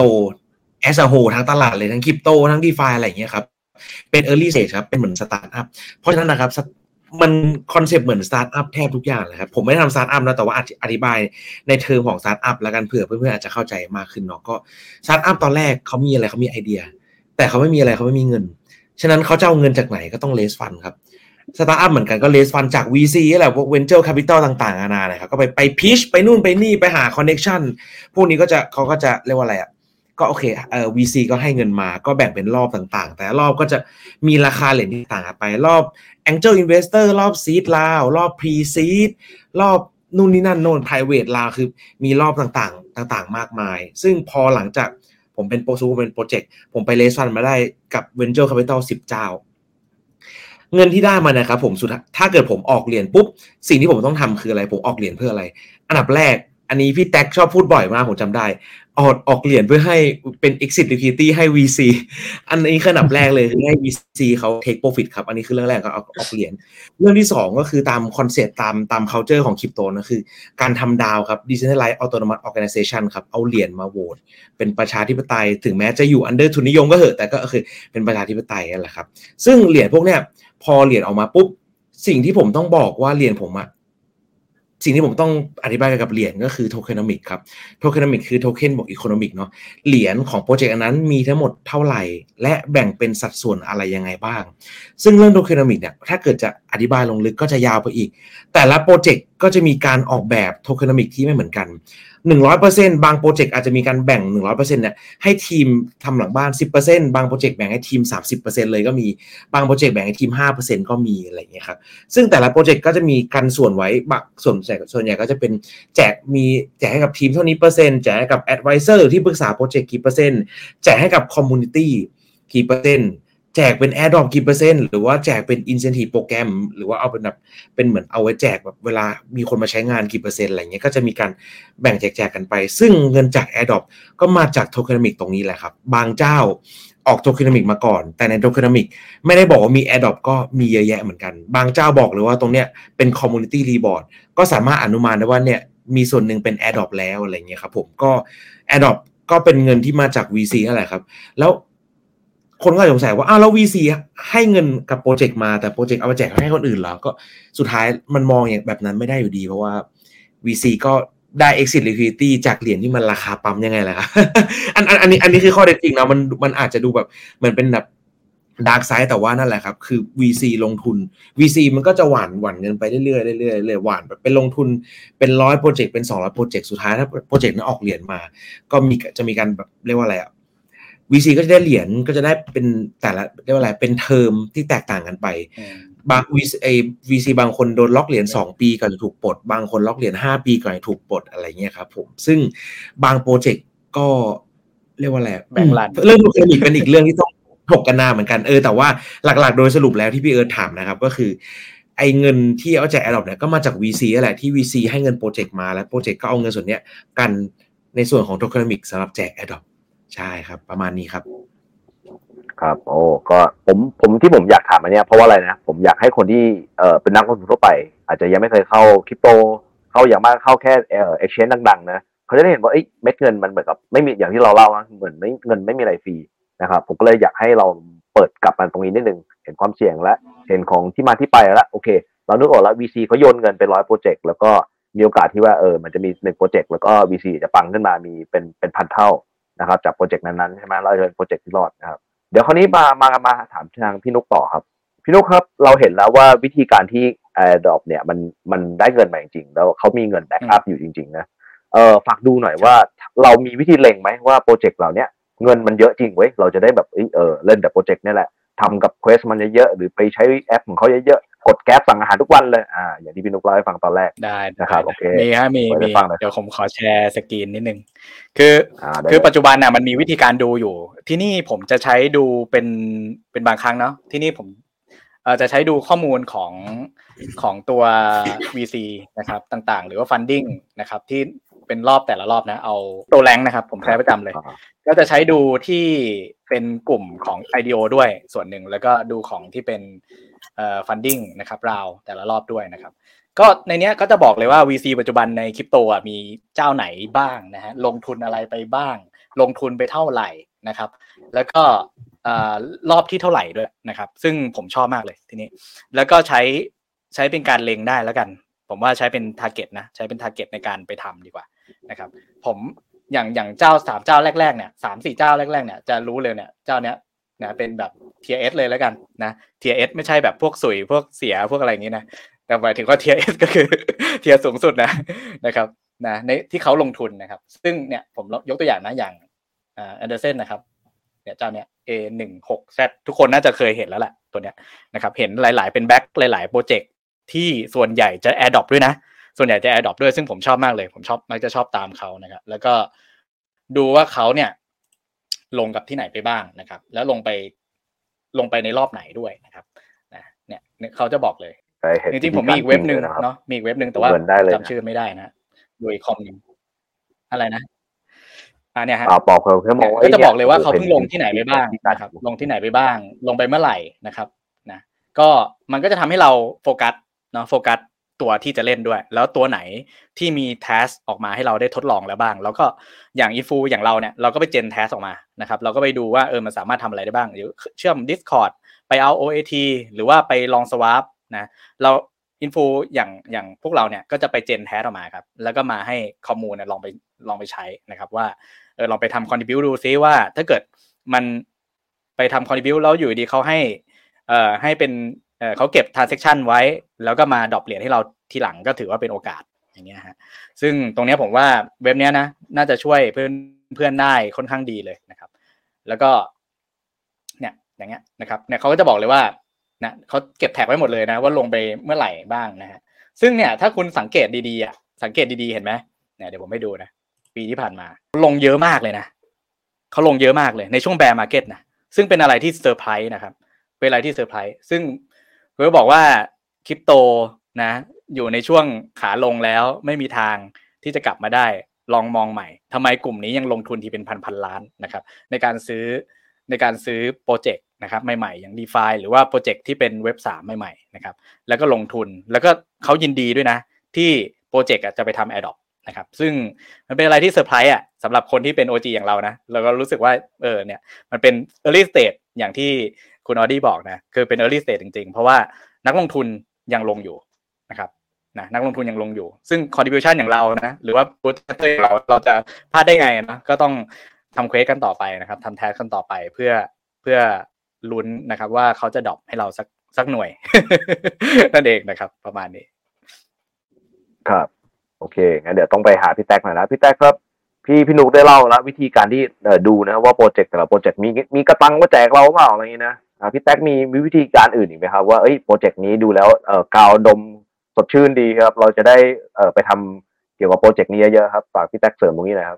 as a whole ทั้งตลาดเลยทั้งคริปโตทั้ง DeFi อะไรอย่างเงี้ยครับเป็น early stage ครับเป็นเหมือนสตาร์ทอัพเพราะฉะนั้นนะครับมันคอนเซปต์เหมือนสตาร์ทอัพแทบทุกอย่างเลยครับผมไม่ได้ทำสตาร์ทอัพนะแต่ว่าอธิบายในเทอมของสตาร์ทอัพแล้วกันเผื่อเพื่อนๆอาจจะเข้าใจมากขึ้นเนาะก็สตาร์ทอัพตอนแรกเขามีอะไรเขามีไอเดียแต่เขาไม่มีอะไรเขาไม่มีเงินฉะนั้นเขาจะเอาเงินจากไหนก็ต้องเลสฟันครับสตาร์ทอัพเหมือนกันก็เลสฟันจาก วี ซี แหละพวก Venture Capital ต่างๆนานาเลยครับก็ไปไปพิชไปนู่นไปนี่ไปหาคอนเนคชั่นพวกนี้ก็จะเขาก็จะเรียกว่าอะไรอ่ะก็โอเคเอ่อ วี ซี ก็ให้เงินมาก็แบ่งเป็นรอบต่างๆแต่รอบก็จะมีราคาเหรียญที่ต่างกันไปรอบ Angel Investor รอบ Seed Round รอบ Pre Seed รอบนู่นนี่นั่นโน่น Private Round คือมีรอบต่างต่างๆมากมายซึ่งพอหลังจากผมเป็นโปรซูเป็นโปรเจกต์ผมไปเลสฟันมาได้กับ Venture Capital สิบเจ้าเงินที่ได้มานะครับผมสุดถ้าเกิดผมออกเหรียญปุ๊บสิ่งที่ผมต้องทำคืออะไรผมออกเหรียญเพื่ออะไรอันดับแรกอันนี้พี่แท็กชอบพูดบ่อยมากผมจำได้ออกออกเหรียญเพื่อให้เป็น exit liquidity ให้ วี ซี อันนี้คืออันดับแรกเลยคือให้ วี ซี เขา take profit ครับอันนี้คือเรื่องแรกก็ออกออกเหรียญเรื่องที่สองก็คือตามคอนเซ็ปต์ตามตาม culture ของคริปโตนะคือการทำดาวครับ decentralized autonomous organization ครับเอาเหรียญมาโหวตเป็นประชาธิปไตยถึงแม้จะอยู่ under ทุนนิยมก็เหอะแต่ก็คือเป็นประชาธิปไตยนั่นแหละครับซึ่งเหรียญพวกเนี้ยพอเหรียญออกมาปุ๊บสิ่งที่ผมต้องบอกว่าเหรียญผมอะสิ่งที่ผมต้องอธิบายกับเหรียญก็คือโทเคนอมิกครับโทเคนอมิกคือโทเค็นบวกอีโคโนมิกเนาะเหรียญของโปรเจกต์อันนั้นมีทั้งหมดเท่าไหร่และแบ่งเป็นสัดส่วนอะไรยังไงบ้างซึ่งเรื่องโทเคนอมิกเนี่ยถ้าเกิดจะอธิบายลงลึกก็จะยาวไปอีกแต่ละโปรเจกต์ก็จะมีการออกแบบโทเคนอมิกที่ไม่เหมือนกัน หนึ่งร้อยเปอร์เซ็นต์ บางโปรเจกต์อาจจะมีการแบ่ง หนึ่งร้อยเปอร์เซ็นต์ เนี่ยให้ทีมทำหลังบ้าน สิบเปอร์เซ็นต์ บางโปรเจกต์แบ่งให้ทีม สามสิบเปอร์เซ็นต์ เลยก็มีบางโปรเจกต์แบ่งให้ทีม ห้าเปอร์เซ็นต์ ก็มีอะไรอย่างเงี้ยครับซึ่งแต่ละโปรเจกต์ก็จะมีกันส่วนไว้บางส่วนส่วนใหญ่ก็จะเป็นแจกมีแจกให้กับทีมเท่านี้เปอร์เซ็นต์แจกให้กับแอดไวเซอร์ที่ปรึกษาโปรเจกต์กี่เปอร์เซ็นต์แจกให้กับคอมมูนิตี้กี่เปอร์เซ็นต์แจกเป็น Airdrop กี่เปอร์เซ็นต์หรือว่าแจกเป็น Incentive โปรแกรมหรือว่าเอาเป็นแบบเป็นเหมือนเอาไว้แจกแบบเวลามีคนมาใช้งานกี่เปอร์เซ็นต์อะไรเงี้ยก็จะมีการแบ่งแจกๆกันไปซึ่งเงินจาก Airdrop ก็มาจาก Tokenomics ตรงนี้แหละครับบางเจ้าออก Tokenomics มาก่อนแต่ใน Tokenomics ไม่ได้บอกว่ามี Airdrop ก็มีเยอะแยะเหมือนกันบางเจ้าบอกเลยว่าตรงเนี้ยเป็น Community Reward ก็สามารถอนุมานได้ว่าเนี่ยมีส่วนหนึ่งเป็น Airdrop แล้วอะไรเงี้ยครับผมก็ Airdrop ก็เป็นเงินที่มาจาก วี ซี นั่นแหละครับแล้วคนก็สงสัยว่าอ้าวแล้ว วี ซี ให้เงินกับโปรเจกต์มาแต่โปรเจกต์เอาไปแจกให้คนอื่นเหรอก็สุดท้ายมันมองอย่างแบบนั้นไม่ได้อยู่ดีเพราะว่า วี ซี ก็ได้ exit liquidity จากเหรียญที่มันราคาปั๊มยังไงล่ะครับ อันอันอันนี้อันนี้คือข้อเท็จจริงนะมันมันอาจจะดูแบบเหมือนเป็นแบบดาร์กไซด์แต่ว่านั่นแหละครับคือ วี ซี ลงทุน วี ซี มันก็จะหว่านหว่านเงินไปเรื่อยๆเรื่อยๆเรื่อยๆหว่านแบบเป็นลงทุนเป็นร้อยโปรเจกต์เป็นสองร้อยโปรเจกต์สุดท้ายถ้าโปรเจกต์นั้นออกเหรียญมาก็มีจะมีการแบบเรียกว่าอะไรอ่ะวี ซี ก็จะได้เหรียญก็จะได้เป็นแต่ละเรียกว่าอะไรเป็นเทอมที่แตกต่างกันไปบาง วี ซี ไอ้ วี ซี บางคนโดนล็อกเหรียญสองปีก่อนจะถูกปลดบางคนล็อกเหรียญห้าปีก่อนจะถูกปลดอะไรเงี้ยครับผมซึ่งบางโปรเจกต์ก็เรียกว่าอะไรแบ่งลันเรื่องโทเคนอีกเป็นอีกเรื่องที่ต้องถกกันหน้าเหมือนกันเออแต่ว่าหลักๆโดยสรุปแล้วที่พี่เอิร์ธถามนะครับก็คือไอ้เงินที่เอาแจก Airdrop เนี่ยก็มาจาก วี ซี นั่นแหละที่ วี ซี ให้เงินโปรเจกต์มาแล้วโปรเจกต์ก็เอาเงินส่วนเนี้ยกันในส่วนของ Tokenomics สำหรับแจก Airdrop ใช่ครับประมาณนี้ครับครับโอ้ก็ผมผมที่ผมอยากถามอันเนี้ยเพราะว่าอะไรนะผมอยากให้คนที่เอ่อเป็นนักลงทุนทั่วไปอาจจะยังไม่เคยเข้าคริปโตเข้าอย่างมากเข้าแค่เอ่อ exchange ดังๆนะเขาจะได้เห็นว่าเอ้ยเม็ดเงินมันเหมือนกับไม่มีอย่างที่เราเล่านะเหมือนไม่เงินไม่มีอะไรฟรีนะครับผมก็เลยอยากให้เราเปิดกลับมาตรงนี้นิดนึงเห็นความเสี่ยงและเห็นของที่มาที่ไปแล้วโอเคเรานึกออกแล้ว วี ซี เขาโยนเงินเป็นร้อยโปรเจกต์แล้วก็มีโอกาสที่ว่าเออมันจะมีหนึ่งโปรเจกต์แล้วก็ วี ซี จะปังขึ้นมามีเป็นเป็นพันเท่านะครับจากโปรเจกต์นั้นๆใช่ไหมเราจะเป็นโปรเจกต์ที่รอดนะครับเดี๋ยวคราวนี้มามามาถามทางพี่นุกต่อครับพี่นุกครับเราเห็นแล้วว่าวิธีการที่ Airdrop เนี่ยมันมันได้เงินมาจริงๆแล้วเขามีเงินแบ็กอัพอยู่จริงๆนะเออฝากดูหน่อยว่าเรามีวิธีเล็งไหมว่าโปรเจกต์เหล่านี้เงินมันเยอะจริงเว้ยเราจะได้แบบเออเล่นแต่โปรเจกต์นี่แหละทำกับเควสมันเยอะๆหรือไปใช้แอปของเขาเยอะๆกดแก๊ปสั่งอาหารทุกวันเลยอ่าอย่างที่พี่นุกเล่าให้ฟังตอนแรกได้นะครับโอเคมีฮะมีมีเดี๋ยวผมขอแชร์สกรีนนิดนึงคือคือปัจจุบันน่ะมันมีวิธีการดูอยู่ที่นี่ผมจะใช้ดูเป็นเป็นบางครั้งเนาะที่นี่ผมเอ่อจะใช้ดูข้อมูลของของตัว วี ซี นะครับต่างๆหรือว่า funding นะครับที่เป็นรอบแต่ละรอบนะเอาตัวแรงนะครับผมใช้ประจำเลยก็จะใช้ดูที่เป็นกลุ่มของ ไอ ดี โอ ด้วยส่วนหนึ่งแล้วก็ดูของที่เป็นเอ่อ funding นะครับราวแต่ละรอบด้วยนะครับก็ในเนี้ยก็จะบอกเลยว่า วี ซี ปัจจุบันในคริปโตอ่ะมีเจ้าไหนบ้างนะฮะลงทุนอะไรไปบ้างลงทุนไปเท่าไหร่นะครับแล้วก็เอ่อรอบที่เท่าไหร่ด้วยนะครับซึ่งผมชอบมากเลยทีนี้แล้วก็ใช้ใช้เป็นการเล็งได้แล้วกันผมว่าใช้เป็น target นะใช้เป็น target ในการไปทำดีกว่านะครับผมอย่างอย่างเจ้าสามเจ้าแรกๆเนี่ย สามสี่ เจ้าแรกๆเนี่ยจะรู้เลยเนี่ยเจ้าเนี้ยนะเป็นแบบ ที เอส เลยแล้วกันนะ ที เอส ไม่ใช่แบบพวกสุยพวกเสียพวกอะไรอย่างงี้นะแต่หมายถึงว่า ที เอส ก็คือเทียร์สูงสุดนะนะครับนะในที่เขาลงทุนนะครับซึ่งเนี่ยผมยกตัวอย่างนะอย่างอ่า Anderson นะครับเนี่ยเจ้าเนี้ย เอ หนึ่งหก แซด ทุกคนน่าจะเคยเห็นแล้วแหละตัวเนี้ยนะครับเห็นหลายๆเป็นแบ็คหลายๆโปรเจกต์ที่ส่วนใหญ่จะ Airdrop ด้วยนะส่วนใหญ่จะ Adopt ด้วยซึ่งผมชอบมากเลยผมชอบมักจะชอบตามเขานะครับแล้วก็ดูว่าเขาเนี่ยลงกับที่ไหนไปบ้างนะครับแล้วลงไปลงไปในรอบไหนด้วยนะครับนะเนี่ยเขาจะบอกเลยจริงๆผมมีอีกเว็บนึงเนาะมีอีกเว็บนึงแต่ว่าจำชื่อไม่ได้นะดูอีกคอมนึงอะไรนะอ่าเนี่ยฮะบอกเพิ่มเพิ่มมองก็จะบอกเลยว่าเขาเพิ่งลงที่ไหนไปบ้างนะครับลงที่ไหนไปบ้างลงไปเมื่อไหร่นะครับนะก็มันก็จะทำให้เราโฟกัสเนาะโฟกัสตัวที่จะเล่นด้วยแล้วตัวไหนที่มีแทสออกมาให้เราได้ทดลองแล้วบ้างแล้วก็อย่างอินฟูอย่างเราเนี่ยเราก็ไปเจนแทสออกมานะครับเราก็ไปดูว่าเออมันสามารถทำอะไรได้บ้างหรือเชื่อม Discord ไปเอา โอ เอ ที หรือว่าไปลอง swap นะเราอินฟูอย่างอย่างพวกเราเนี่ยก็จะไปเจนแทสออกมาครับแล้วก็มาให้ข้อมูลเนี่ยลองไปลองไปใช้นะครับว่าเออลองไปทำ contribute ดูซิว่าถ้าเกิดมันไปทำ contribute แล้วอยู่ดีเขาให้เอ่อให้เป็นเอ่อเขาเก็บ transaction ไว้แล้วก็มาดรอปเหรียญให้เราทีหลังก็ถือว่าเป็นโอกาสอย่างเงี้ยฮะซึ่งตรงนี้ผมว่าเว็บเนี้ยนะน่าจะช่วยเพื่อนเพื่อนได้ค่อนข้างดีเลยนะครับแล้วก็เนี่ยอย่างเงี้ยนะครับเนี่ยเขาก็จะบอกเลยว่านะเขาเก็บแท็กไว้หมดเลยนะว่าลงไปเมื่อไหร่บ้างนะฮะซึ่งเนี่ยถ้าคุณสังเกตดีๆอ่ะสังเกตดีๆเห็นไหมเนี่ยเดี๋ยวผมให้ดูนะปีที่ผ่านมาลงเยอะมากเลยนะเขาลงเยอะมากเลยในช่วงแบร์มาร์เก็ตนะซึ่งเป็นอะไรที่เซอร์ไพรส์นะครับเป็นอะไรที่เซอร์ไพรส์ซึ่งเขาบอกว่าคริปโตนะอยู่ในช่วงขาลงแล้วไม่มีทางที่จะกลับมาได้ลองมองใหม่ทำไมกลุ่มนี้ยังลงทุนที่เป็นพันๆล้านนะครับในการซื้อในการซื้อโปรเจกต์นะครับใหม่ๆอย่าง DeFi หรือว่าโปรเจกต์ที่เป็นเว็บสามใหม่ๆนะครับแล้วก็ลงทุนแล้วก็เขายินดีด้วยนะที่โปรเจกต์จะไปทำ Adopt นะครับซึ่งมันเป็นอะไรที่เซอร์ไพรส์อ่ะสำหรับคนที่เป็น โอ จี อย่างเรานะเราก็รู้สึกว่าเออเนี่ยมันเป็น early stage อย่างที่คุณออดี้บอกนะคือเป็น early stage จริงๆเพราะว่านักลงทุนยังลงอยู่นะครับนะนักลงทุนยังลงอยู่ซึ่ง contribution อย่างเรานะหรือว่าบูสเตอร์เราเราจะพลาดได้ไงนะก็ต้องทำเควสกันต่อไปนะครับทำแทสกันต่อไปเพื่อเพื่อลุ้นนะครับว่าเขาจะดรอปให้เราสักสักหน่วย นั่นเองนะครับประมาณนี้ครับโอเคงั้นเดี๋ยวต้องไปหาพี่แท็กหน่อยนะพี่แท็กครับพี่พี่นุกได้เล่าแล้ววิธีการที่เอ่อดูนะว่าโปรเจกต์แต่ละโปรเจกต์มีมีกระตังมาแจกเราเปล่าอะไรอย่างนี้นะอ่าพี่แท็กมีมีวิธีการอื่นอีกไหมครับว่าเอ้ยโปรเจกต์นี้ดูแล้วเอ่อกาวดมสดชื่นดีครับเราจะได้เอ่อไปทำเกี่ยวกับโปรเจกต์นี้เยอะๆครับฝากพี่แท็กเสริมตรงนี้หน่อยครับ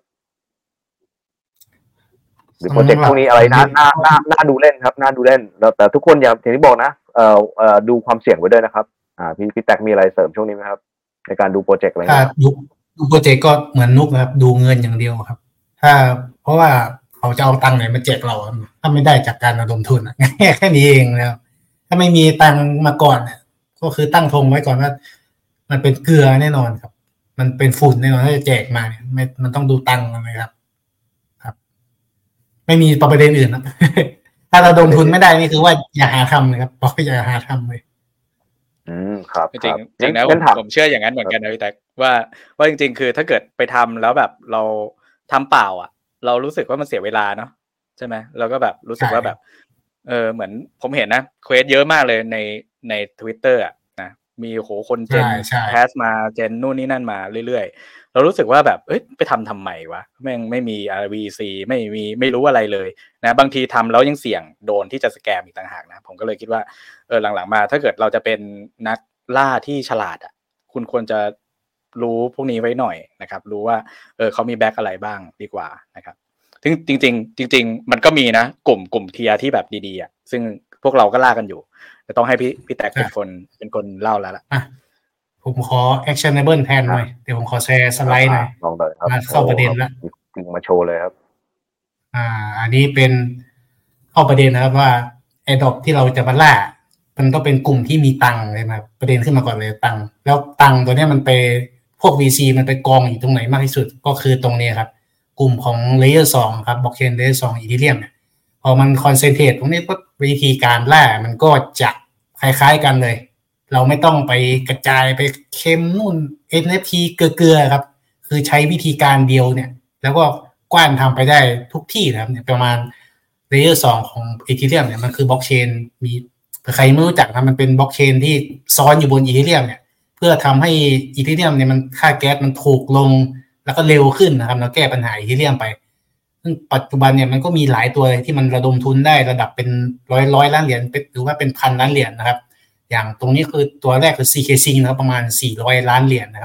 หรือโปรเจกต์พวกนี้อะไรน่าน่าน่าน่าดูเล่นครับน่าดูเล่นแล้วแต่ทุกคนอย่างที่บอกนะเอ่อเอ่อดูความเสี่ยงไว้ด้วยนะครับอ่าพี่พี่แท็กมีอะไรเสริมช่วงนี้ไหมครับในการดูโปรเจกต์อะไรถ้าดูดูโปรเจกต์ก็เหมือนนุกนะครับดูเงินอย่างเดียวครับถ้าเพราะว่าเขาจะเอาตังค์ไหนมาแจกเราถ้าไม่ได้จากการระดมทุนแค่นี้เองแล้วถ้าไม่มีตังค์มาก่อนก็คือตั้งธงไว้ก่อนว่ามันเป็นเกลือแน่นอนครับมันเป็นฝุ่นแน่นอนถ้าจะแจกมาเนี่ยไม่มันต้องดูตังค์นะครับครับไม่มีประเด็นอื่นนะถ้าระดมทุนไม่ได้นี่คือว่าอย่าหาทำเลยครับบอกอย่าหาทำเลยอืมครับจริงจริงนะผมผมเชื่ออย่างนั้นเหมือนกันนะพี่แท็กว่าว่าจริงๆคือถ้าเกิดไปทำแล้วแบบเราทำเปล่าอ่ะเรารู้สึกว่ามันเสียเวลาเนาะใช่ไหมเราก็แบบรู้สึกว่าแบบเออเหมือนผมเห็นนะเควสเยอะมากเลยในใน Twitter อ่ะนะมีโหคนเจนแพสมาเจนนู่นนี่นั่นมาเรื่อยๆเรารู้สึกว่าแบบเอ้ยไปทำทำไมวะแม่งไม่มี อาร์ วี ซี ไม่มีไม่รู้อะไรเลยนะบางทีทำแล้วยังเสี่ยงโดนที่จะสแกมอีกต่างหากนะผมก็เลยคิดว่าเออหลังๆมาถ้าเกิดเราจะเป็นนักล่าที่ฉลาดอ่ะคุณควรจะรู้พวกนี้ไว้หน่อยนะครับรู้ว่าเออเขามีแบ็คอะไรบ้างดีกว่านะครับซึ่งจริงๆจริงๆมันก็มีนะกลุ่มกลุ่มเทียร์ที่แบบดีๆอ่ะซึ่งพวกเราก็ล่ากันอยู่แต่ต้องให้พี่พี่แตกเป็นคนเป็นคนเล่าแล้วล่ะผมขอ actionable แทนหน่อยเดี๋ยวผมขอแชร์สไลด์หน่อยลองเลยครับเข้าประเด็นแล้วจริงมาโชว์เลยครับอ่าอันนี้เป็นเข้าประเด็นนะครับว่า Adopt ที่เราจะมาล่ามันต้องเป็นกลุ่มที่มีตังค์เลยนะประเด็นขึ้นมาก่อนเลยตังค์แล้วตังค์ตัวนี้มันไปพวก วี ซี มันไปกองอยู่ตรงไหนมากที่สุดก็คือตรงนี้ครับกลุ่มของ Layer สองครับ Blockchain Layer สอง Ethereum เนี่ยพอมันคอนเซนเทรตตรงนี้ก็วิธีการล่ามันก็จะคล้ายๆกันเลยเราไม่ต้องไปกระจายไปเค็มนู่น เอ็น เอฟ ที เกลือๆครับคือใช้วิธีการเดียวเนี่ยแล้วก็กว้านทำไปได้ทุกที่นะครับเนี่ยประมาณ Layer สองของ Ethereum เนี่ยมันคือบล็อกเชนมีใครไม่รู้จักนะมันเป็นบล็อกเชนที่ซ้อนอยู่บน Ethereum เนี่ยเพื่อทำให้ Ethereum เนี่ยมันค่าแก๊สมันถูกลงแล้วก็เร็วขึ้นนะครับแล้วแก้ปัญหา Ethereum ไปซึ่งปัจจุบันเนี่ยมันก็มีหลายตัวที่มันระดมทุนได้ระดับเป็นร้อยร้อยล้านเหรียญหรือว่าเป็นพันล้านเหรียญนะครับอย่างตรงนี้คือตัวแรกคือ ซี เค ซี นะครับประมาณสี่ร้อยล้านเหรียญนะครับ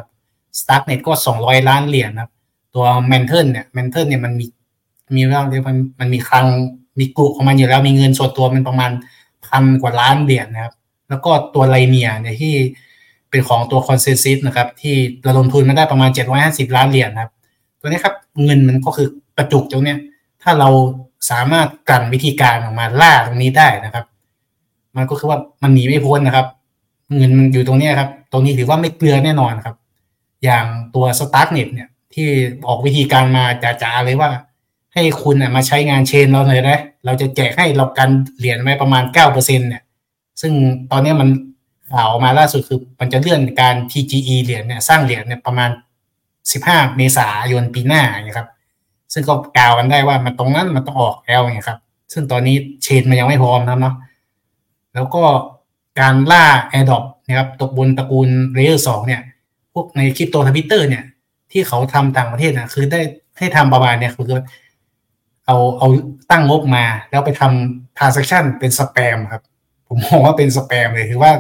Starknet ก็สองร้อยล้านเหรียญครับตัว Mantle เนี่ย Mantle เนี่ยมันมีมีเรื่องที่มันมันมีคลังมีกลุ่มของมันอยู่แล้วมีเงินส่วนตัวมันประมาณพันกว่าล้านเหรียญนะครับแล้วก็ตัวไลเนียเนี่ยที่เป็นของตัว Consensus นะครับที่ระดมทุนมาได้ประมาณเจ็ดร้อยห้าสิบล้านเหรียญครับตัวนี้ครับเงินมันก็คือกระจุกตรงเนี้ยถ้าเราสามารถกลั่นวิธีการออกมาล่าตรงนี้ได้นะครับมันก็คือว่ามันหนีไม่พ้นนะครับเงินมันอยู่ตรงนี้ครับตรงนี้ถือว่าไม่เกลือแน่นอนครับอย่างตัว Starknet เนี่ยที่ออกวิธีการมาจ๋าๆเลยว่าให้คุณน่ะมาใช้งานเชนเราเลยนะเราจะแจกให้เรากันเหรียญไว้ประมาณ เก้าเปอร์เซ็นต์ เนี่ยซึ่งตอนนี้มันข่าวออกมาล่าสุดคือมันจะเลื่อนการ ที จี อี เหรียญเนี่ยสร้างเหรียญเนี่ยประมาณสิบห้าเมษายนปีหน้าอย่างเงี้ยครับซึ่งก็กล่าวกันได้ว่ามันตรงนั้นมันต้องออกแล้วอย่างเงี้ยครับซึ่งตอนนี้เชนมันยังไม่พร้อมนะเนาะแล้วก็การล่า Airdrop นะครับตกบนตระกูล Layer สองเนี่ยพวกในคริปโตทวิตเตอร์เนี่ยที่เขาทำต่างประเทศนะคือได้ให้ทำประมาณเนี่ยคือเอาเอาตั้งงบมาแล้วไปทำ transaction เป็นสแปมครับผมมองว่าเป็นสแปมเลยคือว่า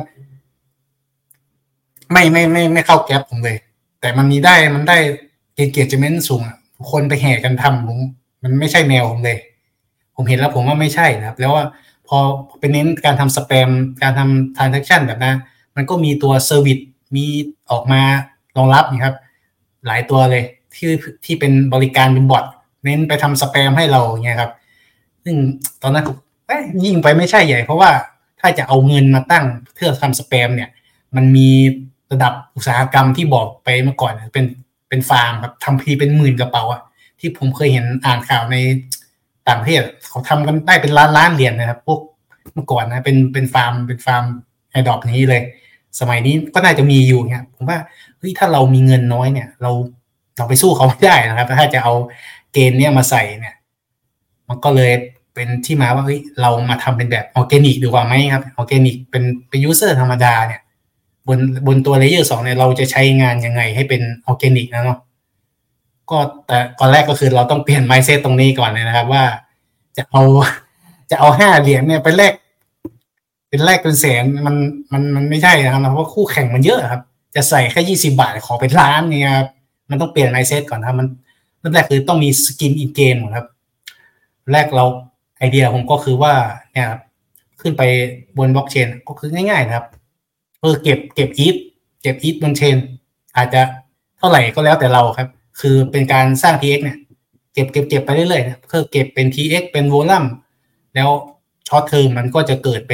ไม่ไม่ไม่ไม่เข้าแก๊ปผมเลยแต่มันมีได้มันได้เกจเมนต์สูงคนไปแห่กันทำผมมันไม่ใช่แนวผมเลยผมเห็นแล้วผมว่าไม่ใช่นะครับแล้วว่าพอเป็นเน้นการทำสแปมการทำ transaction แบบนั้นมันก็มีตัวเซอร์วิสมีออกมารองรับนะครับหลายตัวเลยที่ที่เป็นบริการเป็นบอทเน้นไปทำสแปมให้เราเงี้ยครับซึ่งตอนนั้นยิ่งไปไม่ใช่ใหญ่เพราะว่าถ้าจะเอาเงินมาตั้งเพื่อทำสแปมเนี่ยมันมีระดับอุตสาหกรรมที่บอกไปเมื่อก่อนเป็นเป็นฟาร์มครับทำทีเป็นหมื่นกระเป๋าอะที่ผมเคยเห็นอ่านข่าวในต่างประเทศเขาทำกันได้เป็นล้านล้านเหรียญนะครับพวกเมื่อก่อนนะเป็นเป็นฟาร์มเป็นฟาร์มแอร์ดรอปนี้เลยสมัยนี้ก็น่าจะมีอยู่เนี่ยผมว่าเฮ้ยถ้าเรามีเงินน้อยเนี่ยเราเราไปสู้เขาไม่ได้นะครับถ้าจะเอาเกณฑ์เนี้ยมาใส่เนี่ยมันก็เลยเป็นที่มาว่าเฮ้ยเรามาทำเป็นแบบออร์แกนิกดีกว่าไหมครับออร์แกนิกเป็นเป็นยูเซอร์ธรรมดาเนี่ยบนบนตัวเลเยอร์สองเนี่ยเราจะใช้งานยังไงให้เป็นออร์แกนิกนะเนาะก็แต่ก่อนแรกก็คือเราต้องเปลี่ยน mindset ตรงนี้ก่อนเลยนะครับว่าจะเอาจะเอาห้าเหรียญเนี่ยไปแลกเป็นแลกเป็นแสนมันมันมันไม่ใช่นะครับเพราะว่าคู่แข่งมันเยอะครับจะใส่แค่ยี่สิบบาทขอเป็นล้านเนี่ยครับมันต้องเปลี่ยน mindset ก่อนครับมันเริ่มแรกคือต้องมีสกินอินเกมครับแรกเราไอเดียผมก็คือว่าเนี่ยขึ้นไปบนบล็อกเชนก็คือง่ายๆนะครับเออเก็บเก็บอีทเก็บอีทบนเชนอาจจะเท่าไหร่ก็แล้วแต่เราครับคือเป็นการสร้าง ที เอ็กซ์ เนี่ยเก็บเก็บเก็บไปเรื่อยๆนะคือเก็บเป็น ที เอ็กซ์ เป็นโวลัมแล้วช็อตเทอมมันก็จะเกิดเป็น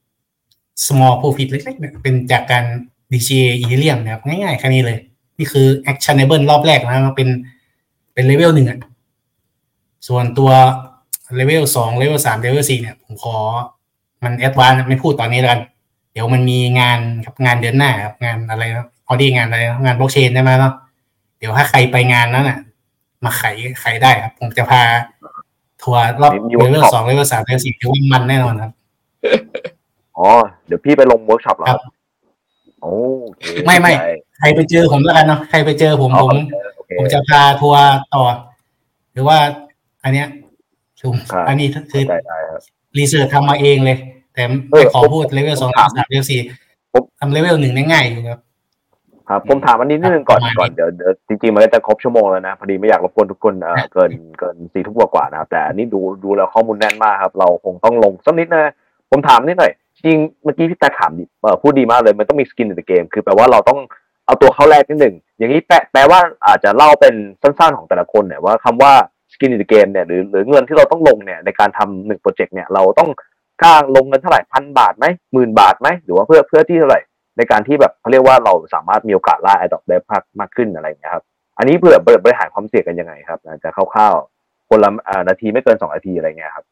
small profit เล็กๆเนี่ยเป็นจากการ ดี ซี เอ Ethereum นะครับง่ายๆแค่นี้เลยนี่คือ actionable รอบแรกนะมันเป็นเป็นเลเวลหนึ่งอ่ะส่วนตัวเลเวลสองเลเวลสามเลเวลสี่เนี่ยผมขอมันแอดวานซ์ไม่พูดตอนนี้แล้วกันเดี๋ยวมันมีงานครับงานเดือนหน้าครับงานอะไรนะออดี้งานอะไรงานบล็อกเชนได้ไหมเนาะเดี๋ยวถ้าใครไปงานนั้นน่ะมาไขไขได้ครับผมจะพาทัวร์รอบเลเวลสองเลเวลสามเลเวลสี่ถือว่ามันแน่นอนครับอ๋อเดี๋ยวพี่ไปลงเวิร์กช็อปเหรอครับโอเคไม่ไม่ใครไปเจอผมแล้วกันเนาะใครไปเจอผมผมผมจะพาทัวร์ต่อหรือว่าอันเนี้ยอันนี้คือรีเสิร์ชทำมาเองเลยแต่ไม่ขอพูดเลเวลสองเลเวลสามเลเวลสี่ผมทำเลเวลหนึ่งง่ายๆอยู่ครับครับผมถามอันนี้นิดนึงก่อนก่อนเดี๋ยวเดี๋ยวจริงๆมันจะครบชั่วโมงแล้วนะพอดีไม่อยากรบกวนทุกคนเอ่อเกินเกินสี่ทุ่มกว่าๆนะครับแต่อันนี้ดูดูแล้วข้อมูลแน่นมากครับเราคงต้องลงสักนิดนะผมถามนิดหน่อยจริงเมื่อกี้พี่ตาถามเอ่อพูดดีมากเลยมันต้องมีสกินในเกมคือแปลว่าเราต้องเอาตัวเข้าแรกนิดนึงอย่างนี้แปลแปลว่าอาจจะเล่าเป็นสั้นๆของแต่ละคนเนี่ยว่าคำว่าสกินในเกมเนี่ยหรือหรือเงินที่เราต้องลงเนี่ยในการทำหนึ่งโปรเจกต์เนี่ยเราต้องกล้าลงเงินเท่าไหร่พันบาทไหมหมื่นบาทไหมหรือว่าเพื่อเพื่อที่เท่าไหร่ในการที่แบบเขาเรียกว่าเราสามารถมีโอกาสล่า Airdrop ได้มากมากขึ้นอะไรอย่างเงี้ยครับอันนี้เพื่อบริหารความเสี่ยงกันยังไงครับจะคร่าวๆคนละนาทีไม่เกินสองนาทีอะไรเงี้ยครับ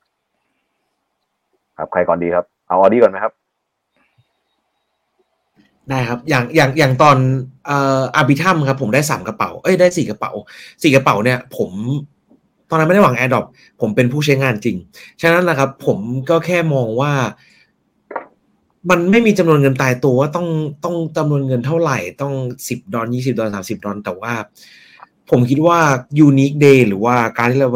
ครับใครก่อนดีครับเอาออดี้ก่อนไหมครับได้ครับอย่างอย่างอย่างตอนเอ่ออาร์บิทัมครับผมได้สามกระเป๋าเอ้ยได้สี่กระเป๋าสี่กระเป๋าเนี่ยผมตอนนั้นไม่ได้หวัง Airdrop ผมเป็นผู้ใช้งานจริงฉะนั้นนะครับผมก็แค่มองว่ามันไม่มีจำนวนเงินตายตัวว่าต้องต้องจำนวนเงินเท่าไหร่ต้องสิบดอลลาร์ยี่สิบดอลลาร์สามสิบดอลลาร์แต่ว่าผมคิดว่า unique day หรือว่าการที่เราเหมือนครับ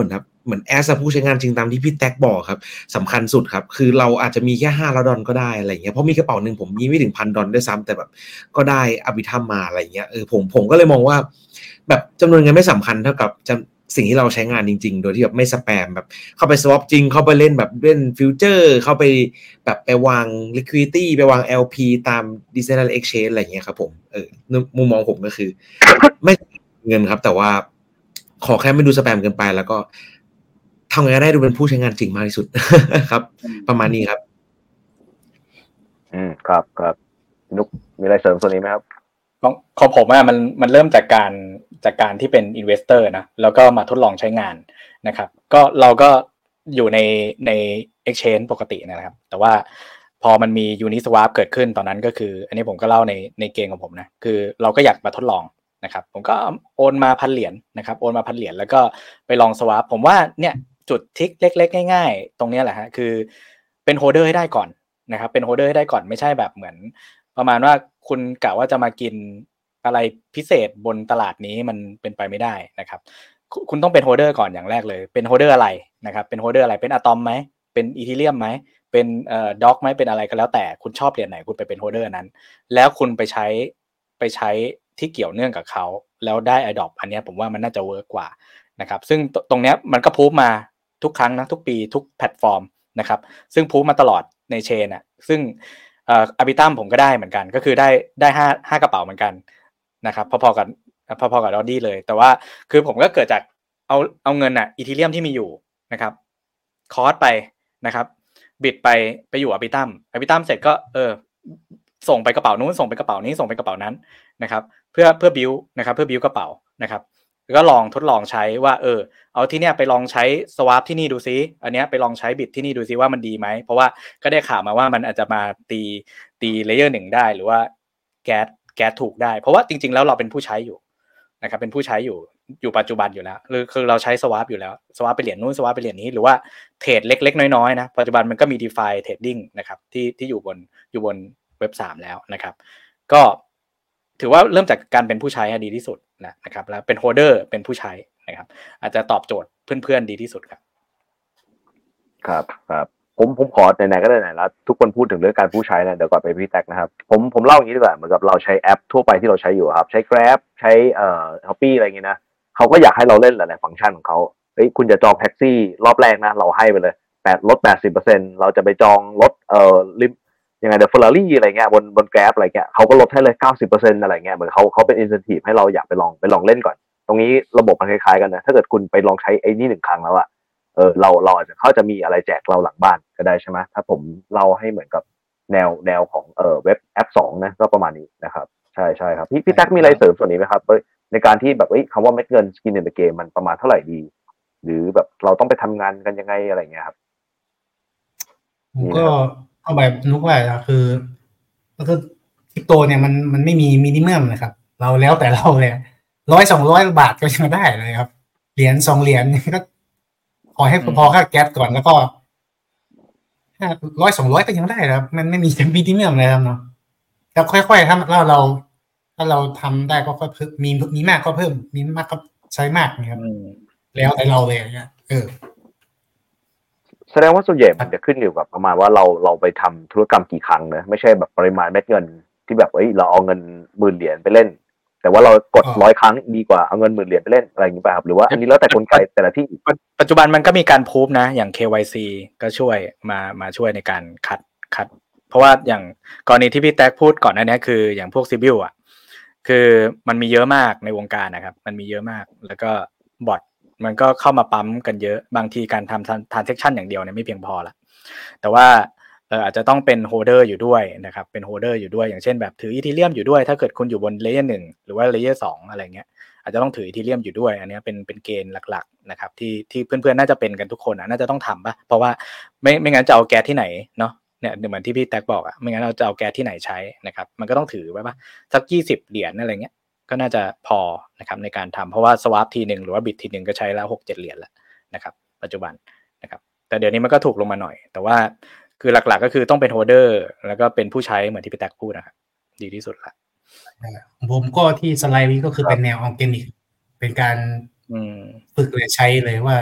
เหมือนแอสผู้ใช้งานจริงตามที่พี่แท็กบอกครับสำคัญสุดครับคือเราอาจจะมีแค่ห้าร้อยดอลก็ได้อะไรเงี้ยเพราะมีกระเป๋าหนึ่งผมมีไม่ถึงพันดอลด้วยซ้ำแต่แบบก็ได้อภิธรรมมาอะไรเงี้ยเออผมผมก็เลยมองว่าแบบจำนวนเงินไม่สำคัญเท่ากับจำสิ่งที่เราใช้งานจริงๆโดยที่แบบไม่สแปมแบบเข้าไป swap จริงเข้าไปเล่นแบบเล่นฟิวเจอร์เข้าไปแบบไปวาง liquidity ไปวาง แอล พี ตาม Decentralized Exchange อะไรเงี้ยครับผมเออมุมมองผมก็คือไม่เงินครับแต่ว่าขอแค่ไม่ดูสแปมเกินไปแล้วก็ทำไงได้ดูเป็นผู้ใช้งานจริงมากที่สุด ครับประมาณนี้ครับอืมครับครับนุกมีอะไรเสริมส่วนนี้ไหมครับของของผมอ่ะมันมันเริ่มจากการจากการที่เป็น investor นะแล้วก็มาทดลองใช้งานนะครับก็เราก็อยู่ในใน exchange ปกตินะครับแต่ว่าพอมันมี Uniswap เกิดขึ้นตอนนั้นก็คืออันนี้ผมก็เล่าในในเกมของผมนะคือเราก็อยากมาทดลองนะครับผมก็โอนมาพันเหรียญนะครับโอนมาพันเหรียญแล้วก็ไปลอง swap ผมว่าเนี่ยจุดทิกเล็กๆง่ายๆตรงนี้แหละฮะคือเป็นโฮลเดอร์ให้ได้ก่อนนะครับเป็นโฮลเดอร์ให้ได้ก่อนไม่ใช่แบบเหมือนประมาณว่าคุณกะว่าจะมากินอะไรพิเศษบนตลาดนี้มันเป็นไปไม่ได้นะครับคุณต้องเป็นโฮลเดอร์ก่อนอย่างแรกเลยเป็นโฮลเดอร์อะไรนะครับเป็นโฮลเดอร์อะไรเป็นอะตอมไหมเป็นอีธีเรียมไหมเป็นเอ่อด็อกไหมเป็นอะไรก็แล้วแต่คุณชอบเหรียญไหนคุณไปเป็นโฮลเดอร์นั้นแล้วคุณไปใช้ไปใช้ที่เกี่ยวเนื่องกับเขาแล้วได้ Adopt อันนี้ผมว่ามันน่าจะเวิร์กกว่านะครับซึ่งตรงเนี้ยมันก็พูฟมาทุกครั้งนะทุกปีทุกแพลตฟอร์มนะครับซึ่งพูฟมาตลอดในเชนอ่ะซึ่งเอ่ออาร์บิทัมผมก็ได้เหมือนกันก็คือได้ได้ห้า ห้ากระเป๋าเหมือนกันนะครับพอๆกันพอๆกับดอดี้เลยแต่ว่าคือผมก็เกิดจากเอาเอาเงินอ่ะอีธีเรียมที่มีอยู่นะครับคอร์สไปนะครับบิดไปไปอยู่อาร์บิทัมอาร์บิทัมเสร็จก็เออส่งไปกระเป๋านู้นส่งไปกระเป๋านี้ส่งไปกระเป๋านั้นนะครับเพื่อเพื่อบิวนะครับเพื่อบิวกระเป๋านะครับแล้วก็ลองทดลองใช้ว่าเออเอาที่เนี้ยไปลองใช้สวาปที่นี่ดูซิอันเนี้ยไปลองใช้บิตที่นี่ดูซิว่ามันดีไหมเพราะว่าก็ได้ข่าวมาว่ามันอาจจะมาตีตีเลเยอร์หนึ่งได้หรือว่าแก๊สแก๊สถูกได้เพราะว่าจริงๆแล้วเราเป็นผู้ใช้อยู่นะครับเป็นผู้ใช้อยู่อยู่ปัจจุบันอยู่แล้วหรือคือเราใช้สวาปอยู่แล้วสวาปไปเหรียญนู้นสวาปไปเหรียญนี้หรือว่าเทรดเล็กๆน้อยๆนะปัจจุบันมันก็มี DeFi Trading นะครับที่ที่อยู่บนอยู่บนเว็บสามแล้วนะครับก็ถือว่าเริ่มจากการเป็นผู้ใช้ดีที่สุดนะครับแล้วเป็นโฮลเดอร์เป็นผู้ใช้นะครับอาจจะตอบโจทย์เพื่อนๆดีที่สุดครับครับครับผมผมขอไหนๆก็ได้ไหนแล้วทุกคนพูดถึงเรื่องการผู้ใช้นะเดี๋ยวก่อนไปพี่แท็กนะครับผมผมเล่าอย่างนี้ดีกว่าเหมือนกับเราใช้แอปทั่วไปที่เราใช้อยู่ครับใช้ Grab ใช้เอ่อ Shopee อะไรอย่างงี้นะเขาก็อยากให้เราเล่นหลายๆฟังก์ชันของเขาเฮ้ยคุณจะจองแท็กซี่รอบแรกนะเราให้ไปเลยแปดลด แปดสิบเปอร์เซ็นต์ เราจะไปจองรถเอ่อลิมยังไงเดอะ Ferrari อะไรเงี้ยบนบน Grab อะไรเงี้ยเขาก็ลดให้เลย เก้าสิบเปอร์เซ็นต์ อะไรเงี้ยเหมือนเขาเขาเป็น incentive ให้เราอยากไปลองไปลองเล่นก่อนตรงนี้ระบบมันคล้ายๆกันนะถ้าเกิดคุณไปลองใช้ไอ้นี่หนึ่งครั้งแล้วอะเออเราเราอาจจะเขาจะมีอะไรแจกเราหลังบ้านก็ได้ใช่ไหมถ้าผมเล่าให้เหมือนกับแนวแนวของเออเว็บแอปสองนะก็ประมาณนี้นะครับใช่ใช่ครับพี่พี่แท็กมีอะไรเสริมส่วนนี้ไหมครับในการที่แบบเอ้ยคำว่าเม็ดเงิน skin in the game มันประมาณเท่าไหร่ดีหรือแบบเราต้องไปทำงานกันยังไงอะไรเงี้ยครับผมก็เอาแบบนุกไว้ละคือก็คือคริปโตเนี่ยมันมันไม่มีมินิมัมนะครับเราแล้วแต่เราเลยร้อยสองร้อยบาทก็ยังได้เลยครับเหรียญสองเหรียญก็ขอให้พอค่าแก๊สก่อนแล้วก็ห้าร้อยสองร้อยก็ยังได้ครับมันไม่มีมินิมัมเลยครับเนาะแล้วค่อยๆถ้าเราเราถ้าเราทำได้ก็ค่อยเพิ่มมีมีมากก็เพิ่มมีมากก็ใช้มากนะครับแล้วแต่เราเลยเนี่ยเออแสดงว่าส่วนใหญ่มันจะขึ้นอยู่กับประมาณว่าเราเราไปทำธุรกรรมกี่ครั้งนะไม่ใช่แบบปริมาณเม็ดเงินที่แบบเอ้ยเราเอาเงินหมื่นเหรียญไปเล่นแต่ว่าเรากดร้อยครั้งดีกว่าเอาเงินหมื่นเหรียญไปเล่นอะไรอย่างนี้ป่ะครับหรือว่าอันนี้แล้วแต่กลไกแต่ละที่ปัจจุบันมันก็มีการพูฟนะอย่าง เค วาย ซี ก็ช่วยมามาช่วยในการคัดคัดเพราะว่าอย่างกรณีที่พี่แท็กพูดก่อนหน้านี้คืออย่างพวกซิบิลอ่ะคือมันมีเยอะมากในวงการนะครับมันมีเยอะมากแล้วก็บอทมันก็เข้ามาปั๊มกันเยอะบางทีการทำ transaction อย่างเดียวเนี่ยไม่เพียงพอละแต่ว่าเอ่ออาจจะต้องเป็นโฮลเดอร์อยู่ด้วยนะครับเป็นโฮลเดอร์อยู่ด้วยอย่างเช่นแบบถืออีธีเรียมอยู่ด้วยถ้าเกิดคุณอยู่บนเลเยอร์หนึ่งหรือว่าเลเยอร์สองอะไรเงี้ยอาจจะต้องถืออีธีเรียมอยู่ด้วยอันนี้เป็นเป็นเกณฑ์หลักๆนะครับที่ที่เพื่อนๆน่าจะเป็นกันทุกคนน่าจะต้องทำป่ะเพราะว่าไม่ไม่งั้นจะเอาแก๊สที่ไหนเนาะเนี่ยเหมือนที่พี่แท็กบอกอ่ะไม่งั้นเราจะเอาแก๊สที่ไหนใช้นะครับมันก็ต้องถือไว้ป่ะสักยี่สิบเหรียญอะไรเงี้ยก็น่าจะพอนะครับในการทำเพราะว่าสวาปทีหนึ่งหรือว่าบิตทีหนึ่งก็ใช้แล้ว หกเจ็ด เหรียญแล้วนะครับปัจจุบันนะครับแต่เดี๋ยวนี้มันก็ถูกลงมาหน่อยแต่ว่าคือหลักๆก็คือต้องเป็นโฮลเดอร์แล้วก็เป็นผู้ใช้เหมือนที่พี่แท็กพูดนะครับดีที่สุดละผมก็ที่สไลด์นี้ก็คือเป็นแนวออร์แกนิกเป็นการฝึกเลยใช้เลยว่า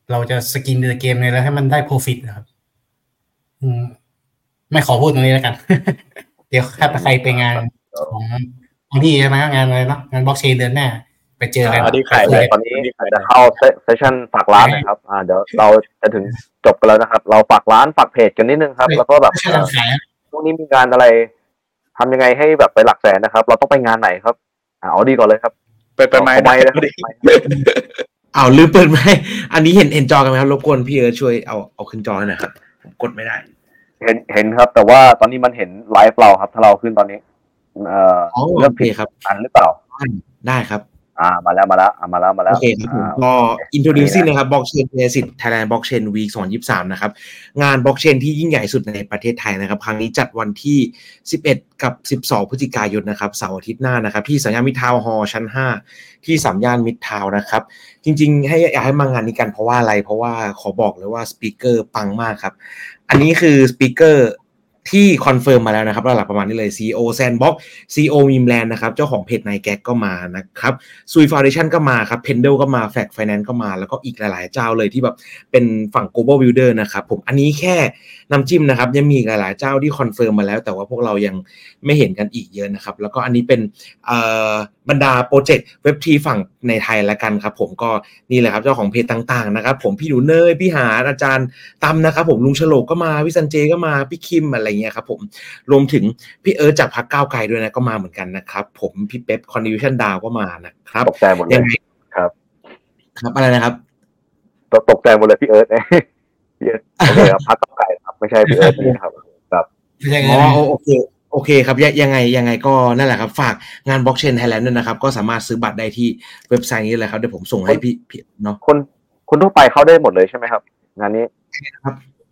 เราจะสกินในเกมเลยแล้วให้มันได้ profit นะครับอืมไม่ขอพูดตรงนี้แล้วกัน เดี๋ยวถ้าใครไปงานของของที่ใช่ไหมงานอะไรเนาะงานบล็อกเชนเดือนหน้าไปเจอกันที่ขายตอนนี้จะเข้าเซสชั่นฝากร้านนะครับอ่าเดี๋ยวเราจะถึงจบกันแล้วนะครับเราฝากร้านฝากเพจกันนิดนึงครับแล้วก็แบบช่วงนี้มีงานอะไรทำยังไงให้แบบไปหลักแสนนะครับเราต้องไปงานไหนครับอ่าเอาดีก่อนเลยครับเปิดเปิดไมค์ได้ครับอ้าวลืมเปิดไมค์อันนี้เห็นเห็นจอกันไหมครับรบกวนพี่เอิร์ธช่วยเอาเอาขึ้นจอหน่อยครับผมกดไม่ได้เห็นเห็นครับแต่ว่าตอนนี้มันเห็นไลฟ์เราครับถ้าเราขึ้นตอนนี้เอ่อเรื่องผิดครับอันหรือเปล่าได้ครับอ่ามาแล้วมาแล้วอ่ามาแล้วมาแล้วโอเคครับผมก็ introducing นะครับ Blockchain Genesis Thailand Blockchain Week สองพันยี่สิบสามนะครับงาน Blockchain ที่ยิ่งใหญ่สุดในประเทศไทยนะครับครั้งนี้จัดวันที่สิบเอ็ดกับสิบสองพฤศจิกายนนะครับเสาร์อาทิตย์หน้านะครับที่สัญญามิตรทาวน์ฮอลล์ชั้นห้าที่สามย่านมิตรทาวน์นะครับจริงๆให้อยากให้มางานนี้กันเพราะว่าอะไรเพราะว่าขอบอกเลยว่าสปีกเกอร์ปังมากครับอันนี้คือสปีกเกอร์ที่คอนเฟิร์มมาแล้วนะครับหลักๆประมาณนี้เลย ซี อี โอ Sandbox ซี อี โอ Mimland นะครับเจ้าของเพจ Nine Gag ก็มานะครับ Sui Foundation ก็มาครับ Pendle ก็มา Fact Finance ก็มาแล้วก็อีกหลายๆเจ้าเลยที่แบบเป็นฝั่ง Global Builder นะครับผมอันนี้แค่น้ำจิ้มนะครับยังมีอีกหลายๆเจ้าที่คอนเฟิร์มมาแล้วแต่ว่าพวกเรายังไม่เห็นกันอีกเยอะนะครับแล้วก็อันนี้เป็นเอ่อบรรดาโปรเจกต์ เว็บ ทรี ฝั่งในไทยละกันครับผมก็นี่แหละครับเจ้าของเพจต่างๆนะครับผมพี่หนูเนยพี่หาอาจารย์ตั้มนะครับผมลุงฉลกก็มาพี่ซันเจก็มาพี่คิมอะไรเงี้ยครับผมรวมถึงพี่เอิร์ธจากพรรคก้าวไกลด้วยนะก็มาเหมือนกันนะครับผมพี่เป๊ปคอนดิวชั่นดาวก็มานะครับตกใจหมดเลยครับครับอะไรนะครับตกใจหมดเลยพี่เอิร์ธพี่เอิร์ธโอเคครับพรรคก้าวไกลครับไม่ใช่พี่เอิร์ธนะครับครับอ๋อโอเคโอเคครับยังไงยังไงก็นั่นแหละครับฝากงาน Blockchain Thailand ด้วยนะครับก็สามารถซื้อบัตรได้ที่เว็บไซต์นี้เลยครับเดี๋ยวผมส่งให้พี่พี่เนาะคนคนทั่วไปเข้าได้หมดเลยใช่ไหมครับงานนี้ครับ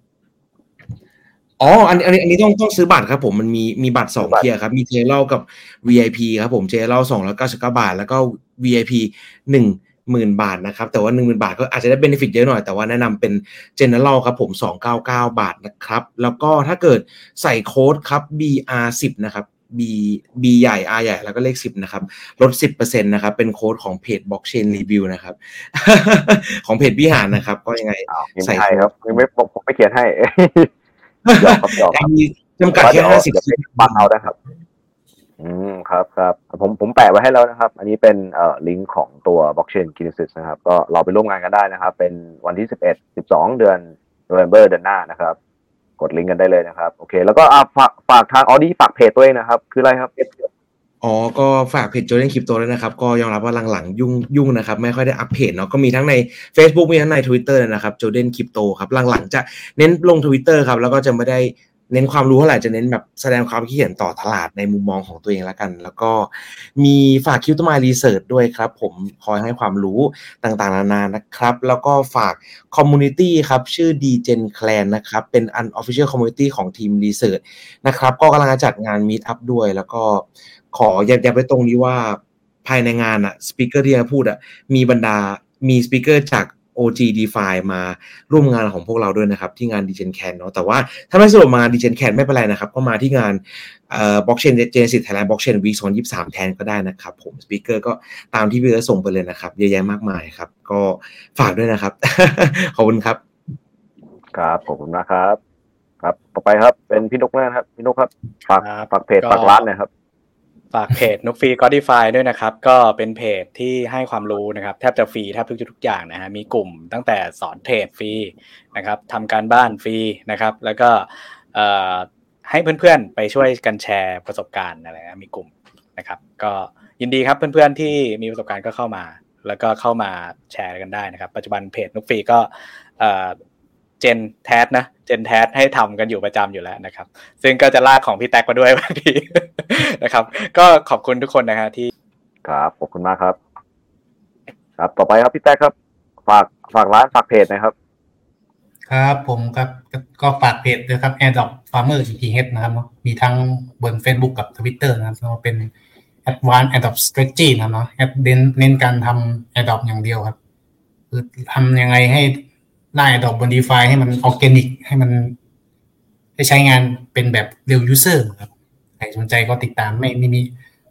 อ๋ออันอันนี้อันนี้ต้องต้องซื้อบัตรครับผมมันมีมีบัตรสองเทียร์ครับมี General กับ วี ไอ พี ครับผม General สองร้อยเก้าสิบเก้าบาทแล้วก็ วี ไอ พี หนึ่งหมื่นบาทนะครับแต่ว่า หนึ่งหมื่นบาทก็อาจจะได้ benefit เยอะหน่อยแต่ว่าแนะนำเป็น General ครับผมสองร้อยเก้าสิบเก้าบาทนะครับแล้วก็ถ้าเกิดใส่โค้ดครับ บี อาร์ สิบ นะครับ B B ใหญ่ R ใหญ่แล้วก็เลขสิบนะครับลด สิบเปอร์เซ็นต์ นะครับเป็นโค้ดของเพจ Blockchain Review นะครับ ของเพจวิหารนะครับก็ยังไงใส่ครับไม่ผมไม่เขียนให้หยอกครับหยอกครับจำกัดแค่ห้าสิบบัตรเอาได้ครับอืมครับครับผมผมแปะไว้ให้แล้วนะครับอันนี้เป็นเอ่อลิงก์ของตัว Blockchain Genesis นะครับก็เราไปร่วมงานกันได้นะครับเป็นวันที่สิบเอ็ด สิบสองเดือน November เดือนหน้านะครับกดลิงก์กันได้เลยนะครับโอเคแล้วก็อ่ะฝากฝากทางออดี้ฝากเพจตัวเองนะครับคืออะไรครับอ๋อก็ฝากเพจ Jordan Crypto ด้วยนะครับก็ยอมรับว่าหลังๆยุ่งยุ่งนะครับไม่ค่อยได้อัปเพจเนาะก็มีทั้งใน Facebook มีทั้งใน Twitter นะครับ Jordan Crypto ครับหลังๆจะเน้นลง Twitter ครับแล้วก็จะไม่ได้เน้นความรู้เท่าไหร่จะเน้นแบบแสดงความคิดเห็นต่อตลาดในมุมมองของตัวเองละกันแล้วก็มีฝาก Crypto My Research ด้วยครับผมคอยให้ความรู้ต่างๆนานานะครับแล้วก็ฝาก Community ครับชื่อ Dgen Clan นะครับเป็น Unofficial Community ของทีม Research นะครับก็กำลังจะจัดงาน Meet Up ด้วยแล้วก็ขอย้ำไปตรงนี้ว่าภายในงานอ่ะสปีกเกอร์ที่จะพูดอ่ะมีบรรดามีสปีกเกอร์จาก โอ จี DeFi มาร่วมงานของพวกเราด้วยนะครับที่งาน Dgen Can เนาะแต่ว่าถ้าไม่สะดวกมา Dgen Can ไม่เป็นไรนะครับก็มาที่งานเอ่อ Blockchain Genesis Thailand Blockchain Week สองพันยี่สิบสามแทนก็ได้นะครับผมสปีกเกอร์ก็ตามที่พี่เอิร์ธส่งไปเลยนะครับเยอะแยะมากมายครับก็ฝากด้วยนะครับ ขอบคุณครับครับขอบคุณนะครับครับต่อไปครับเป็นพี่นกนะครับพี่นกครับฝากฝากเพจฝากร้านหน่อยครับฝากเพจนกฟรี Godify ด้วยนะครับก็เป็นเพจที่ให้ความรู้นะครับแทบจะฟรีแทบทุกทุกอย่างนะฮะมีกลุ่มตั้งแต่สอนเทรดฟรีนะครับทำการบ้านฟรีนะครับแล้วก็เอ่อให้เพื่อนๆไปช่วยกันแชร์ประสบการณ์อะไรนะมีกลุ่มนะครับก็ยินดีครับเพื่อนๆที่มีประสบการณ์ก็เข้ามาแล้วก็เข้ามาแชร์กันได้นะครับปัจจุบันเพจนกฟรีก็เอ่อเจนแทสนะเจนแทสให้ทำกันอยู่ประจำอยู่แล้วนะครับซึ่งก็จะลากของพี่แท็กมาด้วยบางทีนะครับก็ขอบคุณทุกคนนะฮะที่ครับขอบคุณมากครับครับต่อไปครับพี่แท็กครับฝากฝากร้านฝากเพจนะครับครับผมครับก็ฝากเพจด้วยครับ Airdrop Farmer อี ที เอช นะครับเนาะมีทั้งบน Facebook กับ Twitter นะครับก็เป็น Advanced Airdrop Strategy นะครับเนาะแอดเน้นเน้นการทำ Airdrop อย่างเดียวครับคือทำยังไงให้ได้ดอกบน DeFi ให้มันออร์แกนิกให้มันได้ใช้งานเป็นแบบ real user ครับใครสนใจก็ติดตามไม่ไม่มี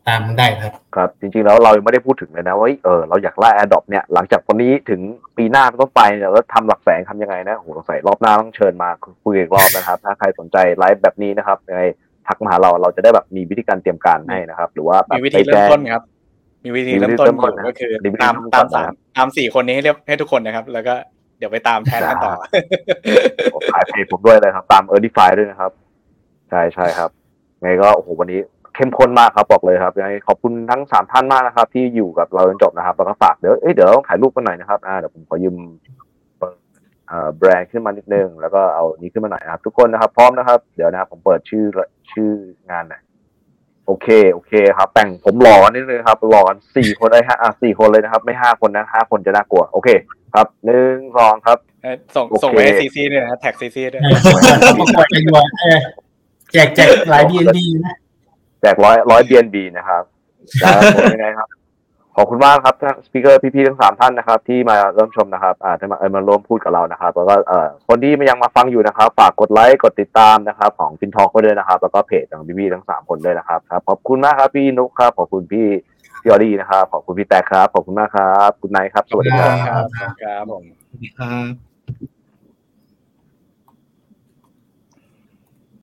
ตามมันได้ครับครับจริงๆแล้วเราไม่ได้พูดถึงเลยนะว่าเออเราอยากล่า Adopt เนี่ยหลังจากวันนี้ถึงปีหน้าต้นไปเนี่ยแล้วทำหลักแสนทำยังไงนะโหเราใส่รอบหน้าต้องเชิญมาคุยอีกรอบนะครับถ้าใครสนใจไลฟ์แบบนี้นะครับยังไงทักมาหาเราเราจะได้แบบมีวิธีการเตรียมการให้นะครับหรือว่ามีวิธีเริ่มต้นครับมีวิธีเริ่มต้นอยู่ก็คือตามตามสามตามสี่คนนี้ให้เรียกให้ทุกคนนะครับแล้วก็เดี๋ยวไปตามแทนกันต่อผมขายเพจผมด้วยเลยครับตาม Earnify ด้วยนะครับใช่ใช่ครับไงก็โอ้โหวันนี้เข้มข้นมากครับบอกเลยครับยังไงขอบคุณทั้งสามท่านมากนะครับที่อยู่กับเราจนจบนะครับแล้วก็ฝากเดี๋ยวเอ้ยเดี๋ยวต้องถ่ายรูปกันหน่อยนะครับอ่าเดี๋ยวผมขอยืมเอ่อแบรนด์ขึ้นมานิดนึงแล้วก็เอานี้ขึ้นมาหน่อยนะครับทุกคนนะครับพร้อมนะครับเดี๋ยวนะครับผมเปิดชื่อชื่องานหน่อยโอเคโอเคครับแต่งผมหล่อนิดนึงครับหล่อกันสี่คนเลยฮะอ่ะสี่คนเลยนะครับไม่ห้าคนนะห้าคนจะน่ากลัวโอเคครับหนึ่งสองครับส่งส่งไปให้ซีซีด้วยนะแท็กซีซีด้วยประกวดกันอยู่แจกแจกหลาย บี เอ็น บี นะแจกร้อยร้อย บี เอ็น บี นะครับแล้วผมยังไงครับขอบคุณมากครับท่านสปีกเกอร์พี่ๆทั้งสามท่านนะครับที่มาเริ่มชมนะครับอ่าที่มาเอ่อมาร่วมพูดกับเรานะครับแล้วก็เอ่อคนที่ยังมาฟังอยู่นะครับฝากกดไลค์กดติดตามนะครับของ FinTalk ก็ด้วยนะครับแล้วก็เพจของพี่ๆทั้งสามคนด้วยนะครับครับขอบคุณมากครับพี่นุ๊กครับขอบคุณพี่พี่ออดี้นะครับขอบคุณพี่แตกครับขอบคุณมากครับคุณนายครับสวัสดีครับครับผมสวัสดีครับ